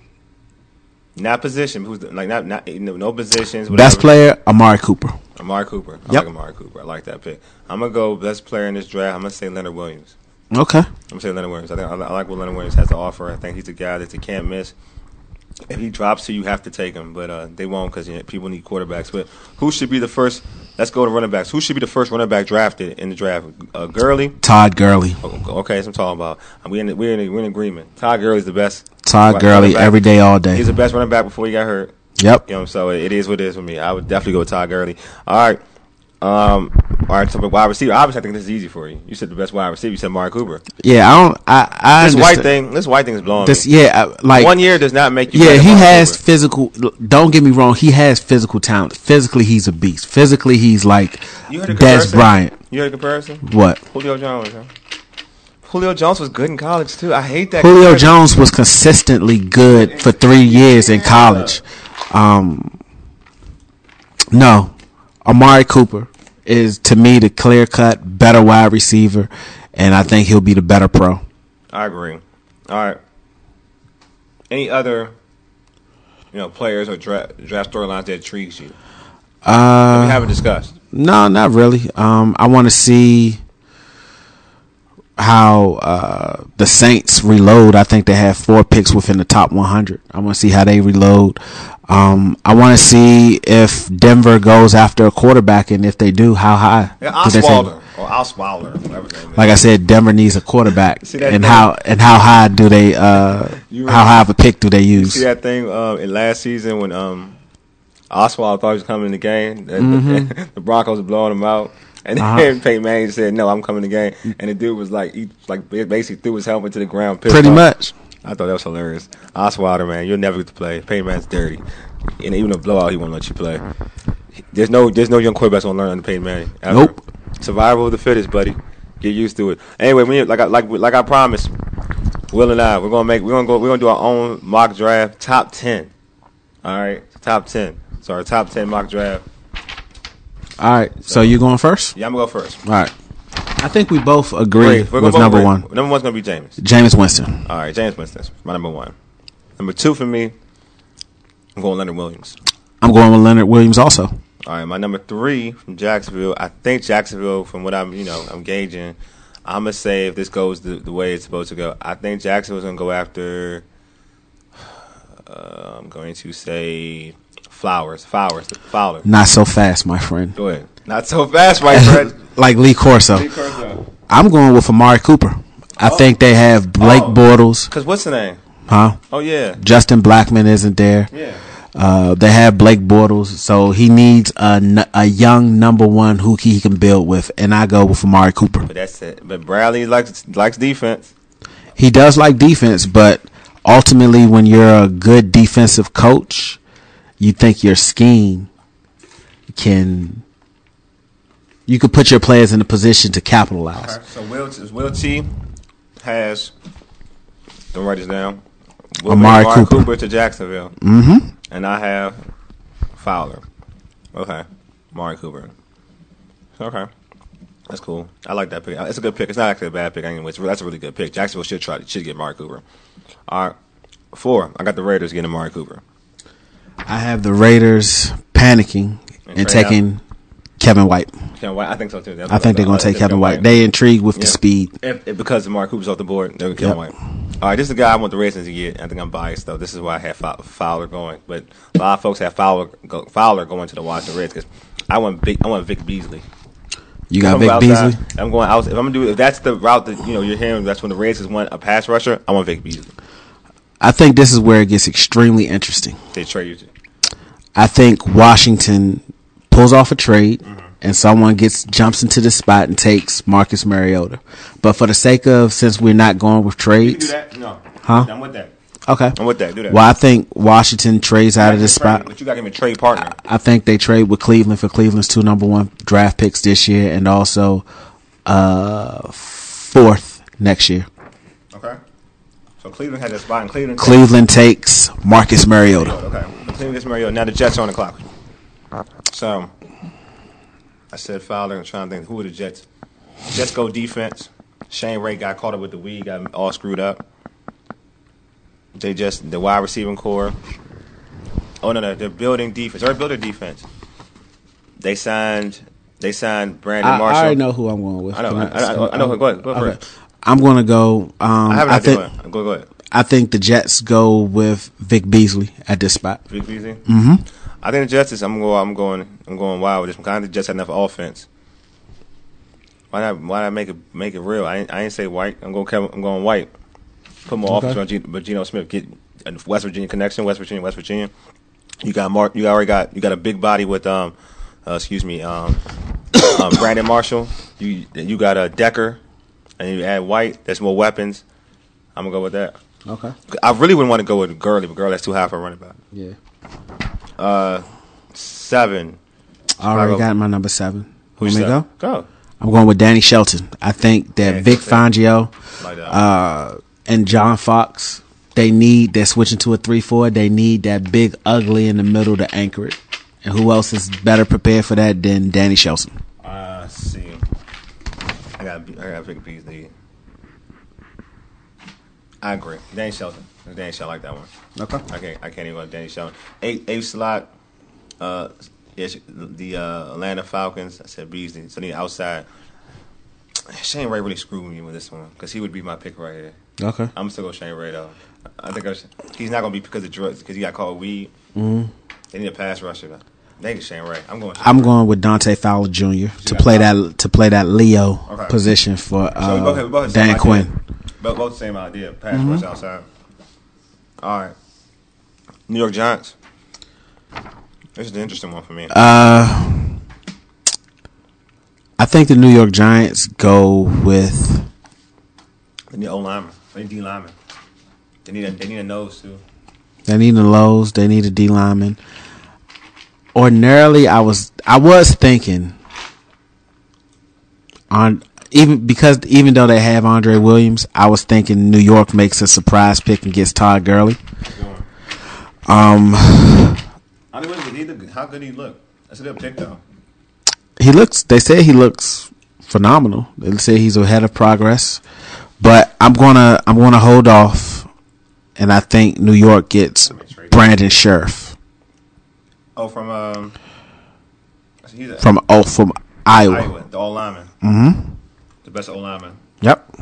not position. Who's no positions? Whatever. Best player, Amari Cooper. Amari Cooper. I Yep. like Amari Cooper. I like that pick. I'm gonna go best player in this draft. I'm gonna say Leonard Williams. Okay. I'm gonna say Leonard Williams. I like what Leonard Williams has to offer. I think he's a guy that you can't miss. If he drops to you, have to take him, but they won't because people need quarterbacks. But who should be the first? Let's go to running backs. Who should be the first running back drafted in the draft? Gurley. Todd Gurley. Okay, that's what I'm talking about. We're in agreement. Todd Gurley's the best. Todd Gurley every day, all day. He's the best running back before he got hurt. Yep. So it is what it is for me. I would definitely go with Todd Gurley. All right. So wide receiver. Obviously, I think this is easy for you. You said the best wide receiver. You said Amari Cooper. Yeah, This white thing is blowing me. Yeah, 1 year does not make you. Yeah, he has physical. Don't get me wrong. He has physical talent. Physically, he's a beast. Physically, he's like Des Bryant. You heard a comparison? What? Julio Jones. Huh? Julio Jones was good in college too. I hate that. Julio Jones was consistently good for 3 years in college. No, Amari Cooper is to me the clear-cut better wide receiver, and I think he'll be the better pro. I agree. All right. Any other, players or draft storylines that intrigues you? We haven't discussed. No, not really. I want to see how the Saints reload. I think they have 4 picks within the top 100. I want to see how they reload. I want to see if Denver goes after a quarterback, and if they do, how high. Osweiler, whatever his name is. Like I said, Denver needs a quarterback, and how high do they? How high of a pick do they use? You see that thing in last season when Osweiler thought he was coming in the game, the Broncos were blowing him out. And then Peyton Manning said, "No, I'm coming to the game." And the dude was he basically threw his helmet to the ground. Pretty much. I thought that was hilarious. Osweiler, man, you'll never get to play. Peyton Manning's dirty, and even a blowout, he won't let you play. There's no young quarterbacks gonna learn under Peyton Manning. Ever. Nope. Survival of the fittest, buddy. Get used to it. Anyway, like I promised, Will and I, we're gonna do our own mock draft, top 10. All right, top 10. So our top 10 mock draft. All right, so you going first? Yeah, I'm gonna go first. All right. I think we both agree with number one. Number one's going to be James. Jameis Winston. All right, Jameis Winston. My number one. Number 2 for me, I'm going Leonard Williams. I'm going with Leonard Williams also. All right, my number 3 from Jacksonville. I think Jacksonville, from what I'm gauging, I'm going to say if this goes the way it's supposed to go, I think Jacksonville's going to go after, I'm going to say Flowers. Not so fast, my friend. Go ahead. Not so fast, my friend. Like Lee Corso. I'm going with Amari Cooper. I think they have Blake Bortles. Because what's the name? Huh? Oh, yeah. Justin Blackmon isn't there. Yeah. They have Blake Bortles, so he needs a young number one who he can build with, and I go with Amari Cooper. But that's it. But Bradley likes defense. He does like defense, but ultimately, when you're a good defensive coach, you think your scheme you could put your players in a position to capitalize. Okay. So Will T has, don't write this down, Amari Cooper to Jacksonville. Mm-hmm. And I have Fowler. Okay. Amari Cooper. Okay. That's cool. I like that pick. It's a good pick. It's not actually a bad pick anyway. That's a really good pick. Jacksonville should get Amari Cooper. All right. 4. I got the Raiders getting Amari Cooper. I have the Raiders panicking and taking Kevin White. Kevin White, I think so too. I think they're going to take Kevin White. They intrigued with the speed. If because Amari Cooper's off the board, they're going to Kevin White. All right, this is the guy I want the Raisins to get. I think I'm biased though. This is why I have Fowler going, but a lot of folks have Fowler going to the Washington Reds because I want Vic Beasley. You got Vic Beasley? I'm going out. If that's the route that you're hearing, that's when the Raiders want a pass rusher. I want Vic Beasley. I think this is where it gets extremely interesting. They trade you. I think Washington pulls off a trade, and someone jumps into the spot and takes Marcus Mariota. But for the sake of, since we're not going with trades, You can do that? No. Huh? I'm with that. Okay. I'm with that. Do that. Well, I think Washington trades out of this spot. But you got to give him a trade partner. I think they trade with Cleveland for Cleveland's 2 number 1 draft picks this year, and also 4th next year. Okay. So Cleveland has that spot, and Cleveland takes Marcus Mariota. Okay. Cleveland gets Mariota. Now the Jets are on the clock. So I said Fowler. I'm trying to think who are the Jets. Jets go defense. Shane Ray got caught up with the weed, got all screwed up. The wide receiving core. Oh no, they're building defense. They're building defense. They signed Brandon Marshall. I already know who I'm going with. I know. Go ahead. Go for it. I'm going to go. I have an idea. Go ahead. I think the Jets go with Vic Beasley at this spot. Vic Beasley. Mm-hmm. I think the Jets is. I'm going wild with this. Because I think the Jets have enough offense. Why not make it real? I ain't say White. I'm going White. Put more offense on Geno Smith. Get a West Virginia connection. West Virginia. You got a big body with Brandon Marshall. You got a Decker, and you add White. There's more weapons. I'm gonna go with that. Okay. I really wouldn't want to go with Gurley, but Gurley, that's too high for a running back. Yeah. 7. I already got my number 7. Who's Let me go? Go. I'm going with Danny Shelton. I think that Vic Fangio and John Fox, they're switching to a 3-4. They need that big ugly in the middle to anchor it. And who else is better prepared for that than Danny Shelton? Let's see. I got Vic Beasley. I agree. Danny Shelton. I like that one. Okay. I can't even go with Danny Shelton. 8 slot. The Atlanta Falcons. I said Beasley. So the outside. Shane Ray really screwed me with this one because he would be my pick right here. Okay. I'm still going Shane Ray though. I think he's not going to be because of drugs because he got caught weed. Mm-hmm. They need a pass rusher though. They need Shane Ray. I'm going with Dante Fowler Jr. to play that Leo position for we both Dan Quinn. Both the same idea. Pass rush outside. All right. New York Giants. This is the interesting one for me. I think the New York Giants go with. They need O-lineman. They need D-lineman. They need a nose too. They need a nose. They need a D-lineman. Ordinarily, I was thinking even though they have Andre Williams, I was thinking New York makes a surprise pick and gets Todd Gurley. How good do he look? That's a good pick though. They say he looks phenomenal. They say he's ahead of progress. But I'm gonna hold off, and I think New York gets Brandon Scherff. Oh, from Iowa. The O-lineman. Mm-hmm. The best O-lineman. Yep.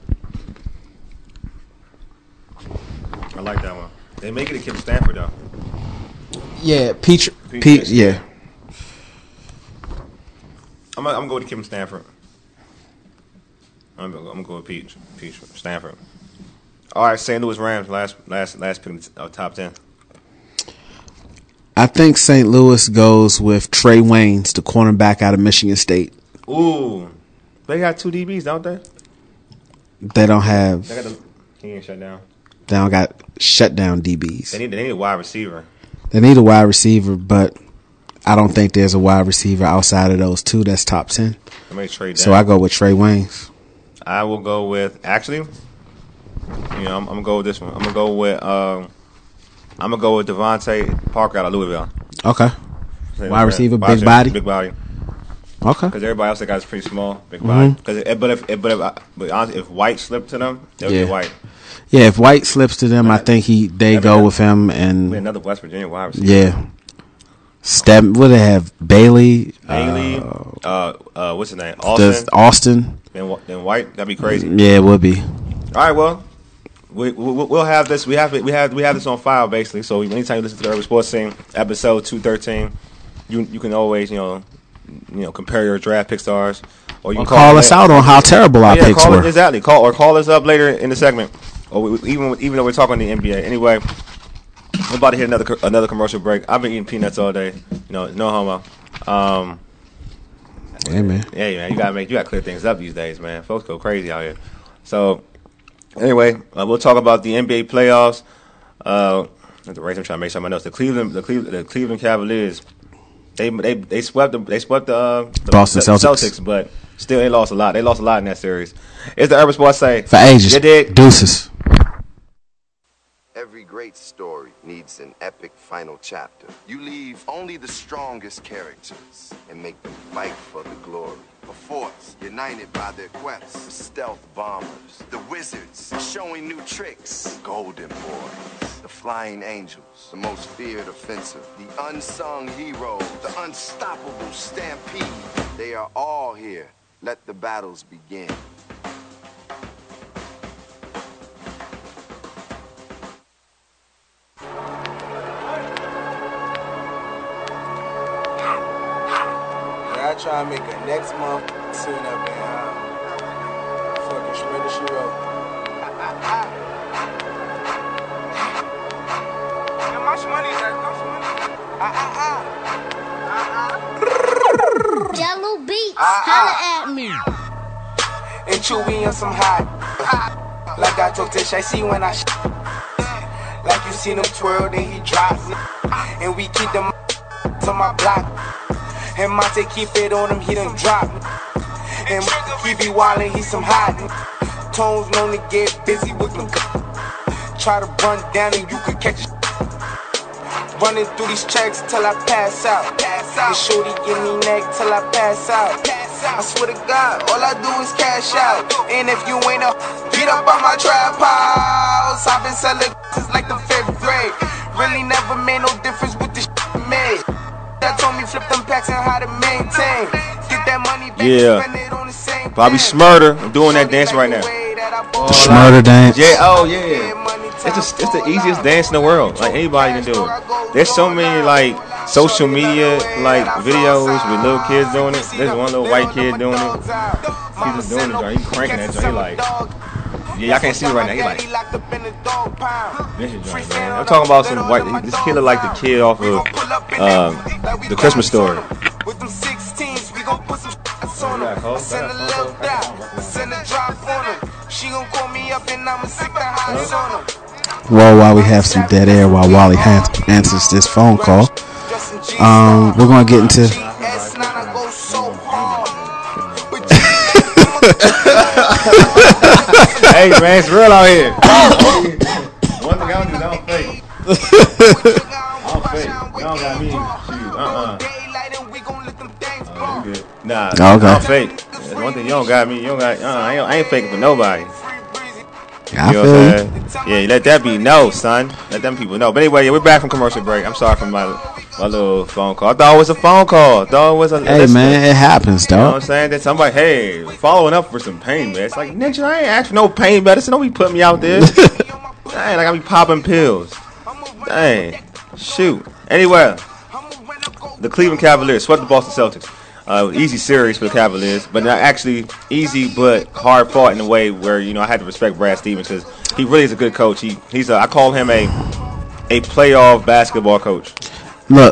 I like that one. They make it a kid from Stanford though. Yeah, Pete. Yeah. I'm gonna go with Kim Stanford. I'm gonna go with Pete from Stanford. All right, St. Louis Rams. Last pick of top 10. I think St. Louis goes with Trey Waynes, the cornerback out of Michigan State. Ooh. They got 2 DBs, don't they? They don't have. He ain't shut down. They don't got shutdown DBs. They need a wide receiver. They need a wide receiver, but I don't think there's a wide receiver outside of those 2 that's top 10. So I go with Trey Waynes. I will go with I'm gonna go with this one. I'm gonna go with Devontae Parker out of Louisville. Okay. Wide receiver, big body. Big body. Okay. Because everybody else that got is pretty small, big body. But honestly, if White slipped to them, they'll get White. Yeah, if White slips to them, I think they go with him. And another West Virginia wide receiver. Yeah. What do they have? Bailey. What's his name? Austin. Then White. That'd be crazy. Yeah, it would be. All right. Well, we'll have this. We have this on file basically. So anytime you listen to the Urban Sports Scene, episode 213, you can always compare your draft pick stars, or you can call us out on how terrible our picks were. Exactly. Call us up later in the segment, or even though we're talking the NBA. Anyway, we're about to hit another commercial break. I've been eating peanuts all day. No homo. Hey man. Yeah, man. You gotta clear things up these days, man. Folks go crazy out here. So anyway, we'll talk about the NBA playoffs. The race. I'm trying to make sure my notes. The Cleveland Cavaliers. They swept the Boston Celtics, but still they lost a lot. They lost a lot in that series. It's the Urban Sports Say for ages. You dig? Deuces. Every great story needs an epic final chapter. You leave only the strongest characters and make them fight for the glory. A force united by their quest. The stealth bombers, the wizards showing new tricks. Golden Boys, the flying angels, the most feared offensive, the unsung hero, the unstoppable stampede. They are all here. Let the battles begin. I try to make a next month tune up and fucking Shredder She Wrote. How much money is that? Yellow Beats, holla at me. And Chewy on some hot. Like I told Tish, I see when I like you seen him twirl, then he drops. And we keep them to my block. And Monte keep it on him, he done drop. And he be wildin', he some hot. Tones known to get busy with them. Try to run down and you could catch it. Running through these checks till I pass out. And shorty give me neck till I pass out. I swear to God, all I do is cash out. And if you ain't get up on my trap house. I've been selling since like the 5th grade. Really never made no difference with the made. That told me flip them packs and how to maintain. Get that money back and spend it on the same. Bobby Shmurda, I'm doing that dance right now. Shmurda dance. Yeah, It's the easiest dance in the world. Like anybody can do it. There's so many like social media like videos with little kids doing it. There's one little white kid doing it. He's just doing it. He's cranking that joint. He like, yeah, I can't see it right now. He like, this is joint, man. I'm talking about some white. This kid look like the kid off of the Christmas Story. With them 16s, we gon' put some on them. Send a little dot, send a drop on them. She gon' call me up and I'ma stick the highs on them. Well, while we have some dead air while Wally answers this phone call, we're gonna get into. Hey man, it's real out here. One thing I don't do, I don't fake. I don't fake. You don't got me. Shoot, Nah, okay. I don't fake. That's one thing you don't got me. You don't got. I ain't faking for nobody. Yeah, you know what I'm saying? Yeah, let that be no, son. Let them people know. But anyway, yeah, we're back from commercial break. I'm sorry for my little phone call. I thought it was a phone call. I thought it was a hey, man, it happens, dog. You know what I'm saying? That somebody, hey, following up for some pain meds. It's like, Ninja, I ain't asked for no pain medicine. Don't be putting me out there. Dang, like I be popping pills. Dang. Shoot. Anyway, the Cleveland Cavaliers swept the Boston Celtics. Easy series for the Cavaliers, but not actually easy, but hard fought in a way where I had to respect Brad Stevens because he really is a good coach. I call him a playoff basketball coach. Look,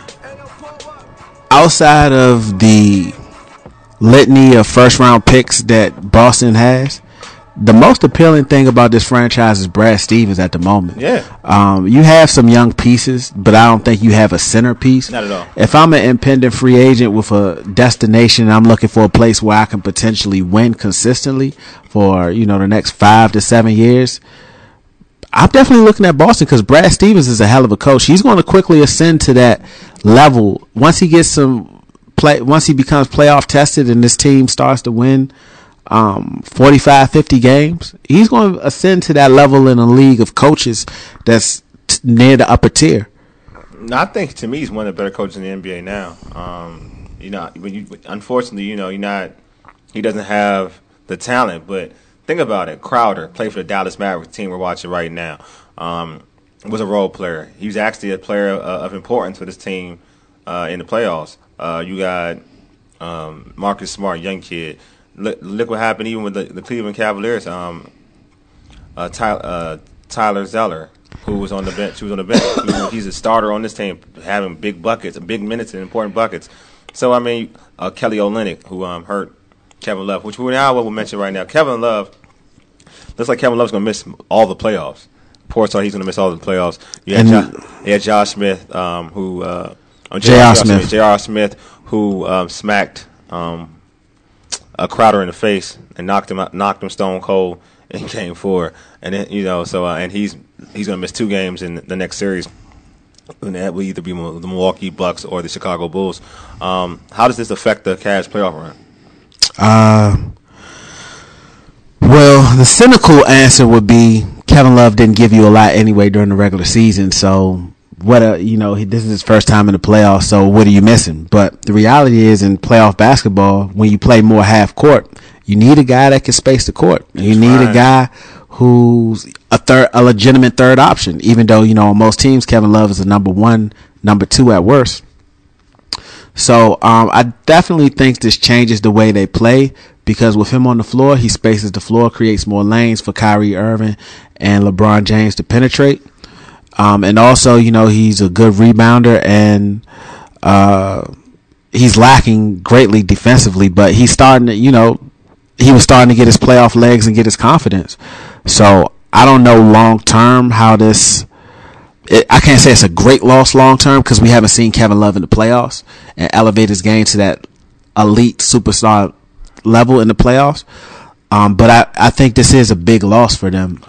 outside of the litany of first-round picks that Boston has, the most appealing thing about this franchise is Brad Stevens at the moment. Yeah. You have some young pieces, but I don't think you have a centerpiece. Not at all. If I'm an impending free agent with a destination and I'm looking for a place where I can potentially win consistently for, the next 5 to 7 years, I'm definitely looking at Boston because Brad Stevens is a hell of a coach. He's going to quickly ascend to that level once he gets once he becomes playoff tested and this team starts to win 45, 50 games. He's going to ascend to that level in a league of coaches that's near the upper tier. I think to me he's one of the better coaches in the NBA now. Unfortunately, he doesn't have the talent, but think about it. Crowder played for the Dallas Mavericks team we're watching right now. Was a role player. He was actually a player of importance for this team in the playoffs. You got Marcus Smart, young kid. Look what happened even with the Cleveland Cavaliers. Tyler Zeller, who was on the bench. He's a starter on this team, having big buckets, big minutes, and important buckets. So Kelly Olynyk, who hurt Kevin Love, which we'll mention right now. Kevin Love looks like Kevin Love's going to miss all the playoffs. He's going to miss all the playoffs. Josh Smith, J.R. Smith, who smacked Crowder in the face and knocked him stone cold in Game 4, and then and he's going to miss 2 games in the next series, and that will either be the Milwaukee Bucks or the Chicago Bulls. How does this affect the Cavs playoff run? Well, the cynical answer would be Kevin Love didn't give you a lot anyway during the regular season, so. This is his first time in the playoffs, so what are you missing? But the reality is, in playoff basketball, when you play more half court, you need a guy that can space the court. You need a guy who's a legitimate third option. Even though on most teams, Kevin Love is a number 1, number 2 at worst. So I definitely think this changes the way they play because with him on the floor, he spaces the floor, creates more lanes for Kyrie Irving and LeBron James to penetrate. And also, he's a good rebounder and he's lacking greatly defensively, but he's starting to, he was starting to get his playoff legs and get his confidence. So I don't know long term how this. I can't say it's a great loss long term because we haven't seen Kevin Love in the playoffs and elevate his game to that elite superstar level in the playoffs. But I think this is a big loss for them.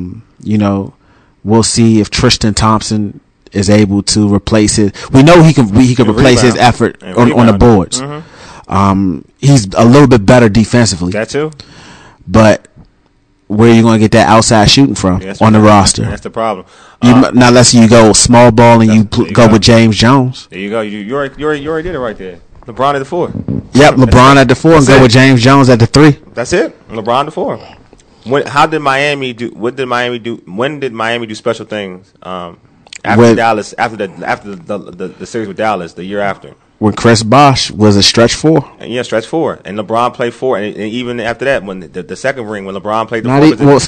We'll see if Tristan Thompson is able to replace his. We know he can replace his effort on the boards. Mm-hmm. He's a little bit better defensively. That too. But where are you going to get that outside shooting from on the roster? That's the problem. Now, let's say you go small ball and you go with James Jones. There you go. You already did it right there. LeBron at the 4. Yep, LeBron at the 4 and go with James Jones at the 3. That's it. LeBron at the 4. How did Miami do? What did Miami do? When did Miami do special things? After Dallas, after the series with Dallas, the year after. When Chris Bosh was a stretch 4. Stretch 4, and LeBron played 4, and even after that, when the second ring, when LeBron played the 4.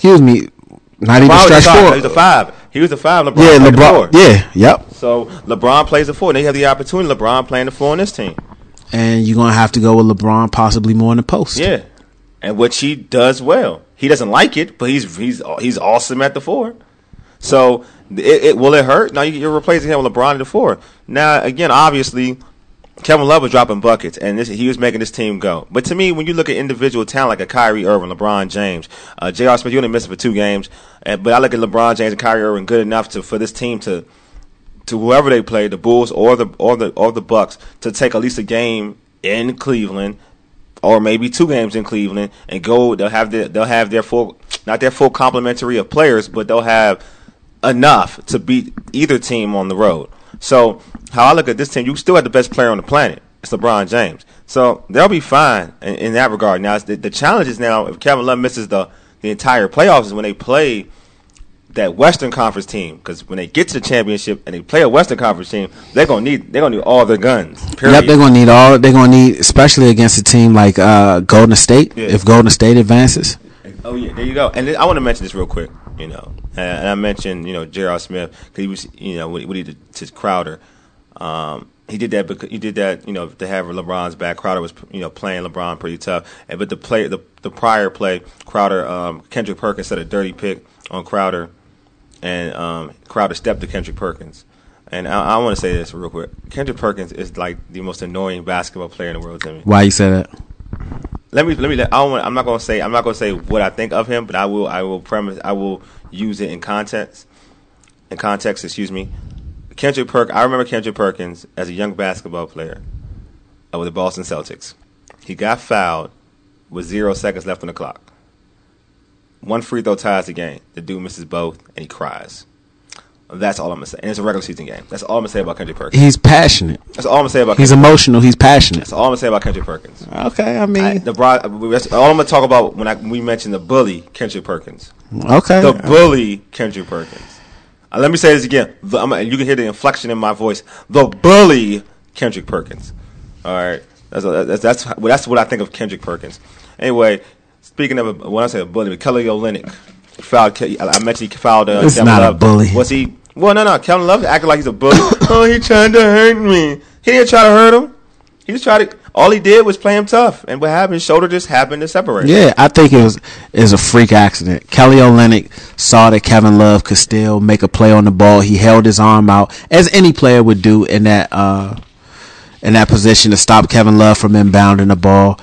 Not even stretch 4. He was the 5. He was the 5. LeBron played the 4. Yeah, yep. So LeBron plays the 4. Now you have the opportunity. LeBron playing the 4 on this team, and you're gonna have to go with LeBron possibly more in the post. Yeah, and which he does well. He doesn't like it, but he's awesome at the 4. So will it hurt? Now you're replacing him with LeBron at the 4. Now again, obviously, Kevin Love was dropping buckets, and he was making this team go. But to me, when you look at individual talent like a Kyrie Irving, LeBron James, J.R. Smith, you only missed it for 2 games, but I look at LeBron James and Kyrie Irving good enough for this team to whoever they play, the Bulls or the Bucks, to take at least a game in Cleveland. Or maybe 2 games in Cleveland and go. They'll have their full, not their full complementary of players, but they'll have enough to beat either team on the road. So how I look at this team, you still have the best player on the planet. It's LeBron James. So they'll be fine in that regard. Now the challenge is now if Kevin Love misses the entire playoffs is when they play that Western Conference team, because when they get to the championship and they play a Western Conference team, they're gonna need all their guns. Period. Yep, they're gonna need, especially against a team like Golden State. Yeah. If Golden State advances. Oh yeah, there you go. And I want to mention this real quick. And I mentioned J.R. Smith because he was what he did to Crowder. He did that because to have LeBron's back. Crowder was playing LeBron pretty tough. But the prior play, Crowder Kendrick Perkins set a dirty pick on Crowder, and Crowder stepped to Kendrick Perkins. And I want to say this real quick. Kendrick Perkins is like the most annoying basketball player in the world to me. Why you say that? I'm not going to say what I think of him, but I will use it in context. Excuse me. I remember Kendrick Perkins as a young basketball player with the Boston Celtics. He got fouled with 0 seconds left on the clock. One free throw ties the game. The dude misses both, and he cries. That's all I'm going to say. And it's a regular season game. That's all I'm going to say about Kendrick Perkins. He's passionate. That's all I'm going to say about He's emotional. He's passionate. That's all I'm going to say about Kendrick Perkins. Okay, I mean. That's all I'm going to talk about when we mention the bully, Kendrick Perkins. Okay. The bully, Kendrick Perkins. Let me say this again. You can hear the inflection in my voice. The bully, Kendrick Perkins. All right. That's what I think of Kendrick Perkins. Anyway, speaking of when I say a bully, Kelly Olynyk fouled. I mentioned he fouled. It's Kevin not Love. a bully. Was he? Well, no. Kevin Love acting like he's a bully. Oh, he tried to hurt me. He didn't try to hurt him. He just tried to. All he did was play him tough, and what happened? His shoulder just happened to separate. Yeah, I think it was a freak accident. Kelly Olynyk saw that Kevin Love could still make a play on the ball. He held his arm out, as any player would do in that position to stop Kevin Love from inbounding the ball.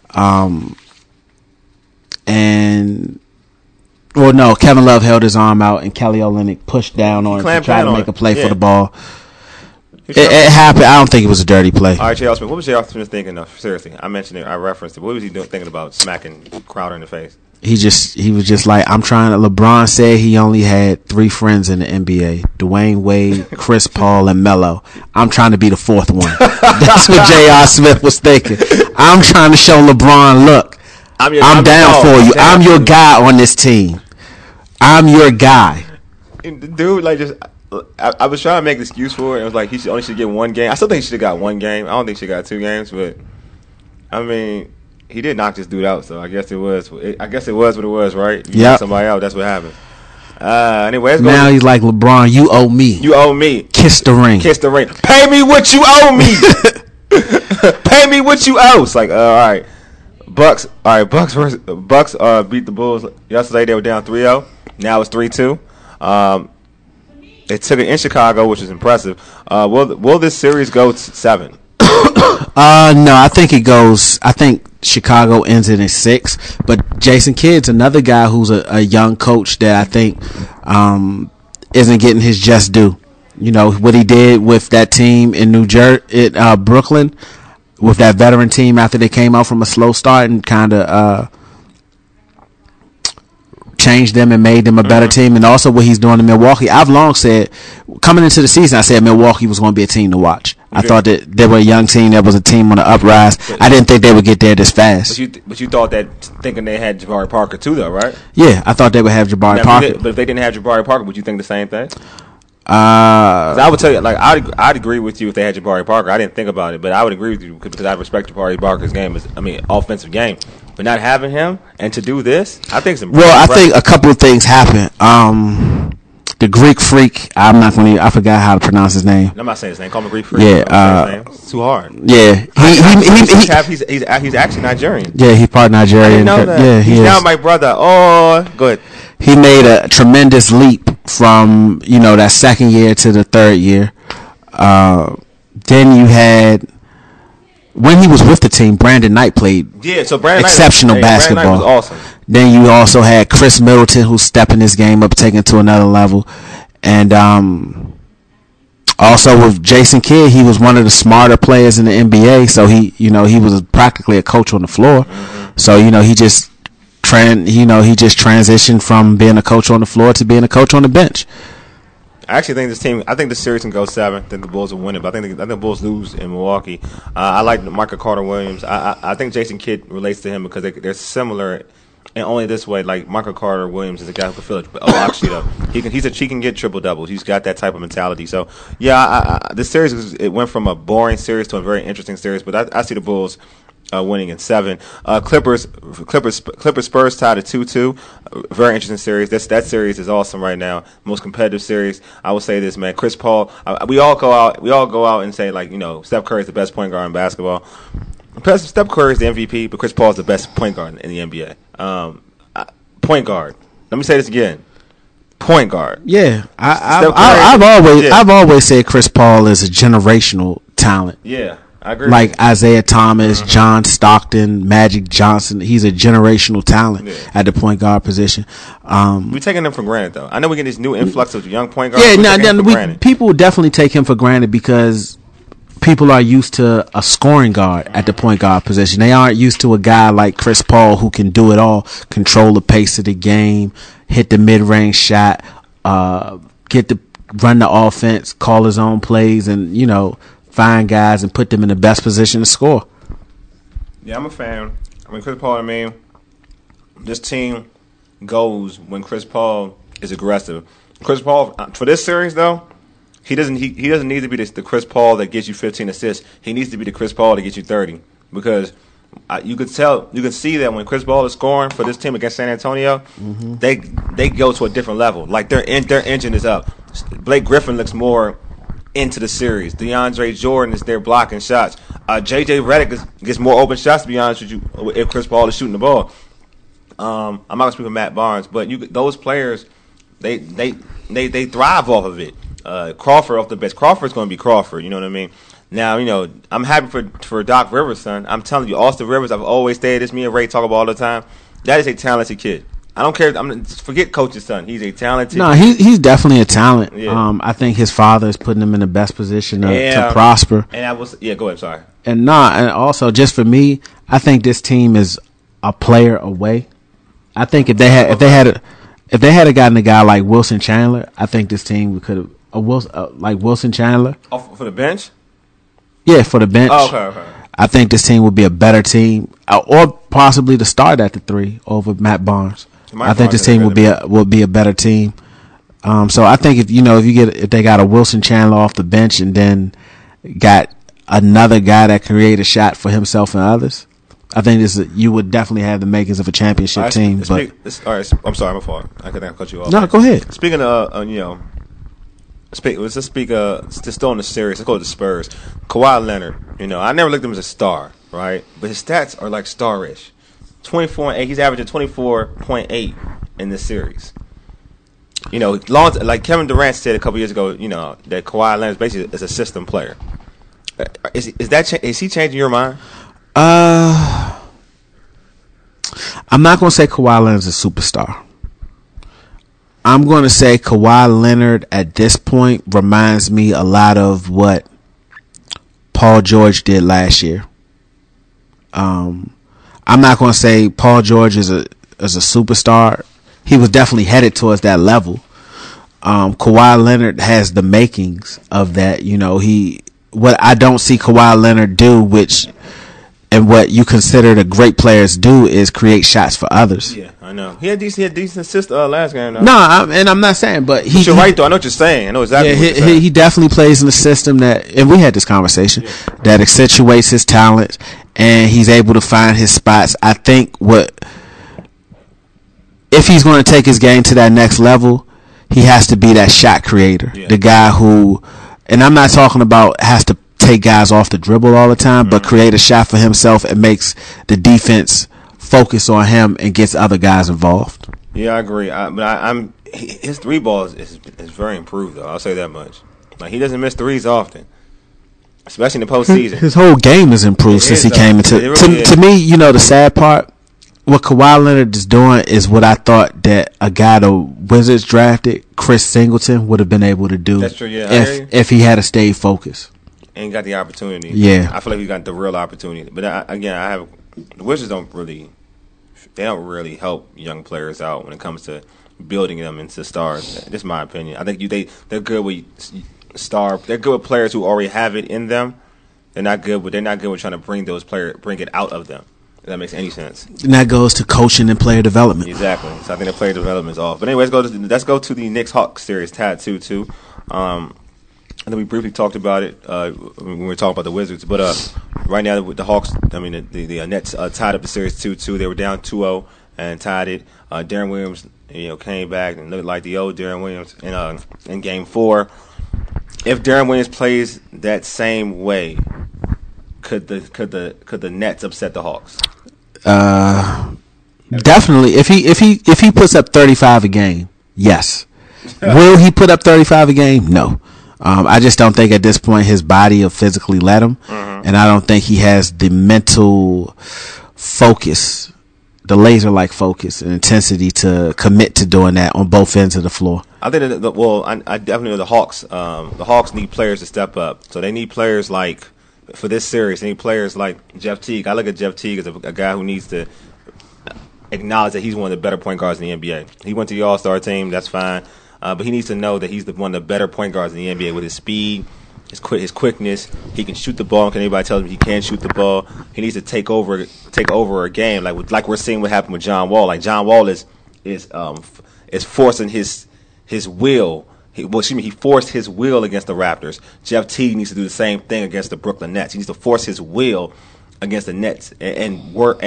Kevin Love held his arm out, and Kelly Olynyk pushed down on him to try to make a play for the ball. It happened. I don't think it was a dirty play. All right, J.R. Smith. What was J.R. Smith thinking of? Seriously, I mentioned it. I referenced it. What was he thinking about smacking Crowder in the face? He was just like, I'm trying to. LeBron said he only had 3 friends in the NBA: Dwayne Wade, Chris Paul, and Melo. I'm trying to be the 4th one. That's what J.R. Smith was thinking. I'm trying to show LeBron, look, I'm down for you. I'm your guy on this team. I'm your guy. Dude, like just. I was trying to make an excuse for it. It was like he should get 1 game. I still think he should have got 1 game. I don't think he got 2 games, but I mean, he did knock this dude out. So I guess it was what it was, right? You knock somebody out. That's what happened. Anyway, now he's like, LeBron, you owe me. You owe me. Kiss the ring. Kiss the ring. Pay me what you owe me. Pay me what you owe. It's like, all right, Bucks. All right, Bucks beat the Bulls yesterday. They were down 3-0. Now it's 3-2. They took it in Chicago, which is impressive. Will this series go 7? No, I think it goes. I think Chicago ends it in 6. But Jason Kidd's another guy who's a young coach that I think isn't getting his just due. You know what he did with that team in Brooklyn, with that veteran team after they came out from a slow start and kind of changed them and made them a better team, and also what he's doing in Milwaukee. I've long said, coming into the season, I said Milwaukee was going to be a team to watch. I thought that they were a young team that was a team on the uprise. I didn't think they would get there this fast. But you thought that thinking they had Jabari Parker too, though, right? Yeah, I thought they would have Jabari Parker. But if they didn't have Jabari Parker, would you think the same thing? I would tell you, like, I'd agree with you if they had Jabari Parker. I didn't think about it, but I would agree with you because I respect Jabari Parker's offensive game. But not having him and to do this, I think it's impressive. Well, I think a couple of things happened. The Greek Freak, I forgot how to pronounce his name. I'm not saying his name. Call him a Greek Freak. Yeah, it's too hard. Yeah, he's actually Nigerian. Yeah, he's part Nigerian. I didn't know that. Yeah, he's now my brother. Oh, good. He made a tremendous leap from that second year to the third year. Then you had, when he was with the team, Brandon Knight played exceptional basketball. Brandon Knight was awesome. Then you also had Chris Middleton, who's stepping his game up, taking it to another level. And also with Jason Kidd, he was one of the smarter players in the NBA. So he was practically a coach on the floor. Mm-hmm. So he just transitioned from being a coach on the floor to being a coach on the bench. I actually think this series can go 7. I think the Bulls will win it, but I think the Bulls lose in Milwaukee. I like Michael Carter Williams. I think Jason Kidd relates to him because they're similar, and only this way. Like Michael Carter Williams is a guy who can fill a box sheet up. He can get triple doubles. He's got that type of mentality. So yeah, this series it went from a boring series to a very interesting series. But I see the Bulls winning in 7. Clippers Spurs tied at 2-2. Very interesting series. That series is awesome right now. Most competitive series. I will say this, man. Chris Paul. We all go out and say, like, Steph Curry is the best point guard in basketball. Steph Curry is the MVP, but Chris Paul is the best point guard in the NBA. Point guard. Let me say this again. Point guard. Yeah, I've always said Chris Paul is a generational talent. Yeah. I agree. Like Isaiah Thomas, John Stockton, Magic Johnson. He's a generational talent at the point guard position. We're taking him for granted, though. I know we get this new influx of young point guards. Yeah, people definitely take him for granted because people are used to a scoring guard at the point guard position. They aren't used to a guy like Chris Paul who can do it all, control the pace of the game, hit the mid-range shot, run the offense, call his own plays, and, find guys and put them in the best position to score. Yeah, I'm a fan. Chris Paul, this team goes when Chris Paul is aggressive. Chris Paul, for this series, though, he doesn't need to be the Chris Paul that gets you 15 assists. He needs to be the Chris Paul that gets you 30 because you can see that when Chris Paul is scoring for this team against San Antonio, they go to a different level. Like their engine is up. Blake Griffin looks more into the series. DeAndre Jordan is there blocking shots. JJ Redick gets more open shots, to be honest with you, if Chris Paul is shooting the ball. I'm not gonna speak of Matt Barnes, but those players, they thrive off of it. Crawford off the bench. Crawford's gonna be Crawford. You know what I mean? Now, I'm happy for Doc Rivers, son. I'm telling you, Austin Rivers. I've always said this. Me and Ray talk about all the time. That is a talented kid. I don't care. Forget coach's son. He's a talented. No, he's definitely a talent. Yeah. I think his father is putting him in the best position to prosper. And go ahead. Sorry. And also just for me, I think this team is a player away. I think if they had gotten a guy like Wilson Chandler, I think this team could have like Wilson Chandler. Oh, for the bench. Yeah, for the bench. Oh, okay. I think this team would be a better team, or possibly to start at the 3 over Matt Barnes. I think this team would be a better team. So I think if they got a Wilson Chandler off the bench and then got another guy that can create a shot for himself and others, I think you would definitely have the makings of a championship team. All right, I'm sorry, my fault. I couldn't cut you off. No, go ahead. Speaking of let's speak still in the series. Let's go to the Spurs. Kawhi Leonard. I never looked at him as a star, right? But his stats are like starish. 24-8. He's averaging 24.8 in this series. Like Kevin Durant said a couple years ago, that Kawhi Leonard basically is a system player. Is he changing your mind? I'm not going to say Kawhi Leonard's a superstar. I'm going to say Kawhi Leonard at this point reminds me a lot of what Paul George did last year. I'm not going to say Paul George is a superstar. He was definitely headed towards that level. Kawhi Leonard has the makings of that. What I don't see Kawhi Leonard do, and what you consider the great players do, is create shots for others. Yeah, I know. He had decent assist last game. Though. No, I'm not saying, but you're right though. I know what you're saying. I know exactly. Yeah, what you're saying. He definitely plays in a system and we had this conversation, that accentuates his talent, and he's able to find his spots. I think if he's going to take his game to that next level, he has to be that shot creator, the guy who, and I'm not talking about has to take guys off the dribble all the time, but create a shot for himself and makes the defense focus on him and gets other guys involved. Yeah, I agree. His 3 ball is very improved, though. I'll say that much. Like, he doesn't miss threes often, especially in the postseason. His whole game has improved since he came into. To me, the sad part, what Kawhi Leonard is doing is what I thought that a guy the Wizards drafted, Chris Singleton, would have been able to do. That's true. Yeah, if he had stayed focused and got the opportunity. Yeah, I feel like he got the real opportunity. But the Wizards don't really help young players out when it comes to building them into stars. That's my opinion. I think they're good with They're good with players who already have it in them. They're not good with trying to bring it out of them. If that makes any sense. And that goes to coaching and player development. Exactly. So I think the player development is off. But anyway, let's go to the Knicks-Hawks series, tied 2-2. I think we briefly talked about it when we were talking about the Wizards. But right now with the Hawks, I mean the Nets tied up the series 2-2. They were down 2-0 and tied it. Darren Williams, came back and looked like the old Darren Williams in Game 4. If Darren Williams plays that same way, could the Nets upset the Hawks? Definitely. If he puts up 35 a game, yes. Will he put up 35 a game? No. I just don't think at this point his body will physically let him, and I don't think he has the mental focus, the laser-like focus and intensity to commit to doing that on both ends of the floor. I think I definitely know the Hawks. The Hawks need players to step up, so they need players like for this series. They need players like Jeff Teague. I look at Jeff Teague as a guy who needs to acknowledge that he's one of the better point guards in the NBA. He went to the All-Star team, that's fine. But he needs to know that he's one of the better point guards in the NBA with his speed, his quickness. He can shoot the ball. Can anybody tell him he can't shoot the ball? He needs to take over a game, like we're seeing what happened with John Wall. Like John Wall is forcing his will. He forced his will against the Raptors. Jeff Teague needs to do the same thing against the Brooklyn Nets. He needs to force his will against the Nets and work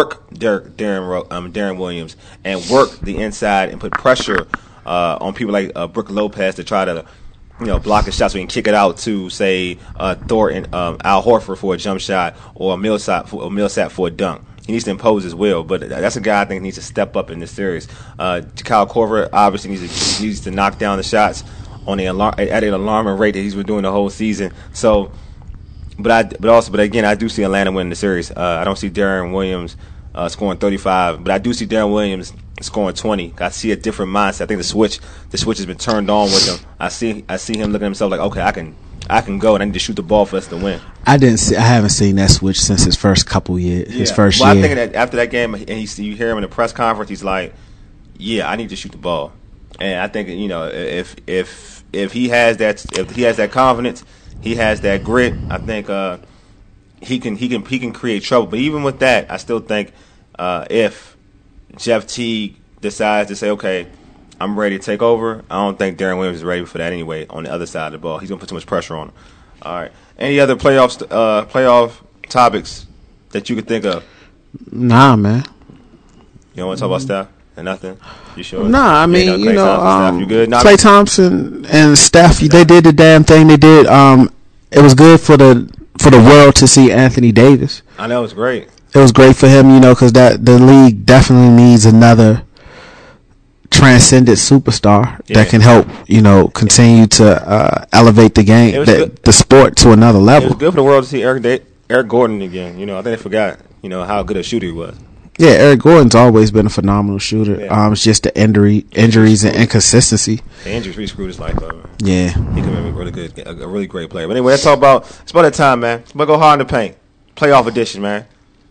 Darren Williams and work the inside and put pressure on people like Brook Lopez to try to block a shot so he can kick it out to say Thornton, Al Horford for a jump shot or Millsap for a dunk. He needs to impose his will, but that's a guy I think needs to step up in this series. Kyle Korver obviously needs to knock down the shots at an alarming rate that he's been doing the whole season. So, but again, I do see Atlanta winning the series. I don't see Darren Williams scoring 35, but I do see Darren Williams scoring 20. I see a different mindset. I think the switch has been turned on with him. I see him looking at himself like, okay, I can go and I need to shoot the ball for us to win. I haven't seen that switch since his first couple years. His first year. I think that after that game, and you hear him in the press conference, he's like, "Yeah, I need to shoot the ball." And I think if he has that confidence, he has that grit. I think he can create trouble. But even with that, I still think if Jeff Teague decides to say, okay, I'm ready to take over, I don't think Darren Williams is ready for that anyway on the other side of the ball. He's going to put too much pressure on him. All right. Any other playoff topics that you could think of? Nah, man. You don't want to talk about Steph and nothing? You sure? Nah, I mean, Klay Thompson, Steph, you good? Klay Thompson and Steph, they did the damn thing they did. It was good for the world to see Anthony Davis. I know, it was great. It was great for him, because the league definitely needs another transcendent superstar that can help, continue to elevate the game, the sport to another level. It was good for the world to see Eric Gordon again. I think they forgot, how good a shooter he was. Yeah, Eric Gordon's always been a phenomenal shooter. Yeah. It's just the injuries and inconsistency. The injuries really screwed his life up. Man. Yeah, he could be a really great player. But anyway, it's about that time, man. It's about to go hard in the paint. Playoff edition, man.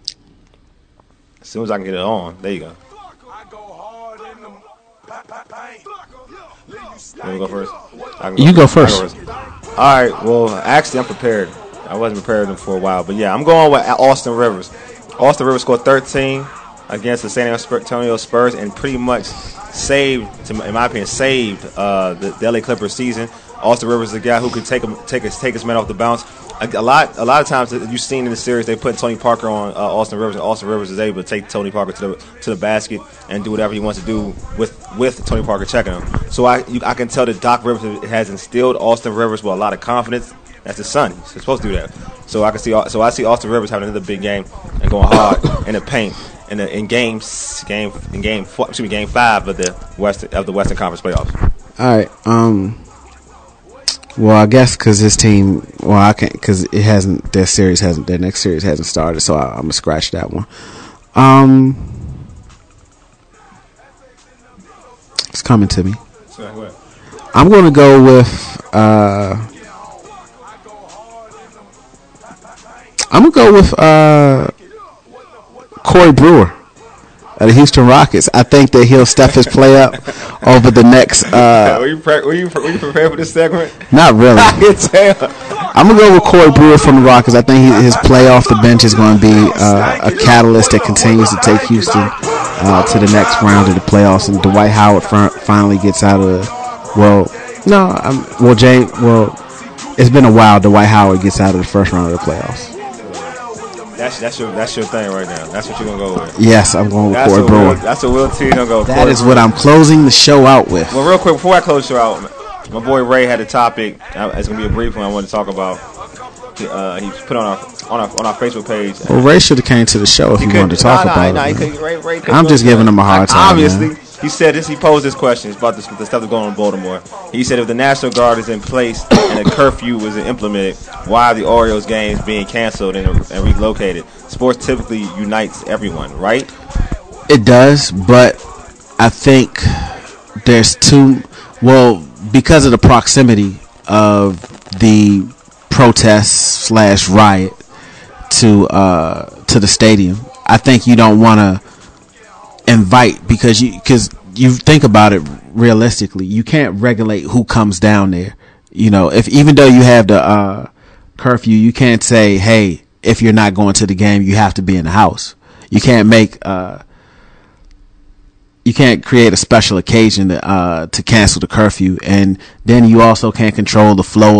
As soon as I can get it on, there you go. You want to go first? You go first. All right. Well, actually, I'm prepared. I wasn't prepared for a while, but yeah, I'm going with Austin Rivers. Austin Rivers scored 13 against the San Antonio Spurs and pretty much saved, in my opinion, the LA Clippers season. Austin Rivers is a guy who could take his man off the bounce. A lot of times you've seen in the series they put Tony Parker on Austin Rivers, and Austin Rivers is able to take Tony Parker to the basket and do whatever he wants to do with Tony Parker checking him. So I can tell that Doc Rivers has instilled Austin Rivers with a lot of confidence. That's his son. He's supposed to do that. So I see Austin Rivers having another big game and going hard in the paint in game 5 of the Western Conference playoffs. All right. Well, I guess because his team, I can't, because their next series hasn't started, so I'm gonna scratch that one. It's coming to me. I'm gonna go with Corey Brewer of the Houston Rockets. I think that he'll step his play up over the next. Were you prepared for this segment? Not really. I can tell. I'm gonna go with Corey Brewer from the Rockets. I think his play off the bench is going to be a catalyst that continues to take Houston to the next round of the playoffs. And Dwight Howard finally gets out of it's been a while. Dwight Howard gets out of the first round of the playoffs. That's your thing right now. That's what you're gonna go with. Yes, I'm going with Corey Brewer. That's what Will T gonna go. That is what I'm closing the show out with. Well, real quick before I close the show out, my boy Ray had a topic. It's gonna be a brief one I want to talk about. He put on our Facebook page. Well, Ray should have came to the show if he wanted to talk about it. Ray I'm just giving him a hard time. Obviously, man. He said this. He posed this question. It's about the stuff that's going on in Baltimore. He said if the National Guard is in place and a curfew was implemented, why are the Orioles games being canceled and relocated? Sports typically unites everyone, right? It does, but I think there's because of the proximity of the protest / riot to the stadium. I think you don't want to invite because you think about it realistically. You can't regulate who comes down there. You know, even though you have the curfew, you can't say, hey, if you're not going to the game, you have to be in the house. You can't you can't create a special occasion to cancel the curfew, and then you also can't control the flow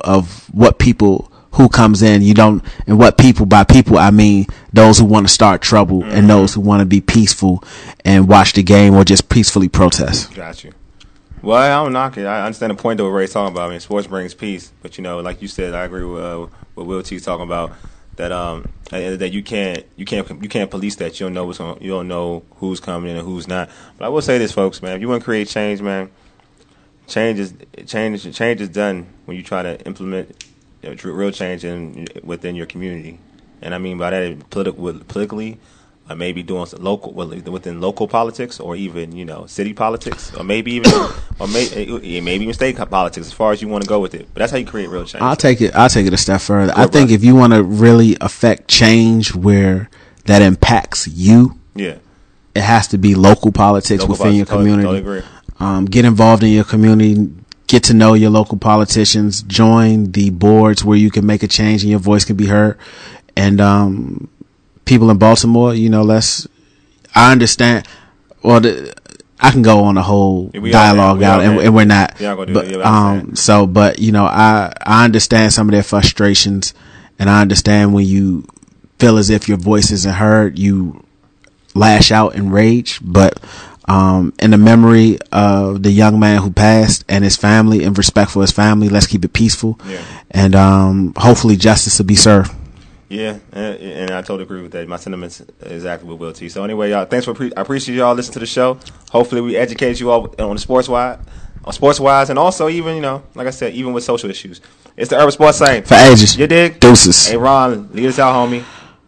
of who comes in. You don't, and what people, by people I mean those who want to start trouble and those who want to be peaceful and watch the game or just peacefully protest. Got you. Well, I don't knock it. I understand the point that Ray's talking about. I mean, sports brings peace, but like you said, I agree with what Will T's talking about. That you can't police that. You don't know you don't know who's coming in and who's not. But I will say this, folks, man. If you want to create change, man, change is done when you try to implement real change within your community. And I mean by that politically, or maybe doing some within local politics, or even city politics, or maybe even state politics, as far as you want to go with it. But that's how you create real change. I'll take it a step further. I think if you want to really affect change where that impacts you, it has to be local politics within your community. Totally agree. Get involved in your community. Get to know your local politicians. Join the boards where you can make a change and your voice can be heard. And people in Baltimore, I understand. Well, I can go on a whole dialogue out, and we're not. But I understand some of their frustrations, and I understand when you feel as if your voice isn't heard, you lash out and rage. But in the memory of the young man who passed and his family, and respect for his family, let's keep it peaceful, and hopefully justice will be served. Yeah, and I totally agree with that. My sentiments exactly with Will T. So anyway, y'all, thanks I appreciate y'all listening to the show. Hopefully we educate you all on sports wise, and also even like I said, even with social issues. It's the Urban Sports Saint. For ages. You dig? Deuces. Hey Ron, lead us out, homie.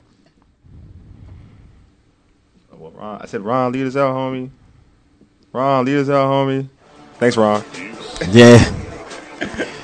I said Ron, lead us out, homie. Ron, lead us out, homie. Thanks, Ron. Yeah.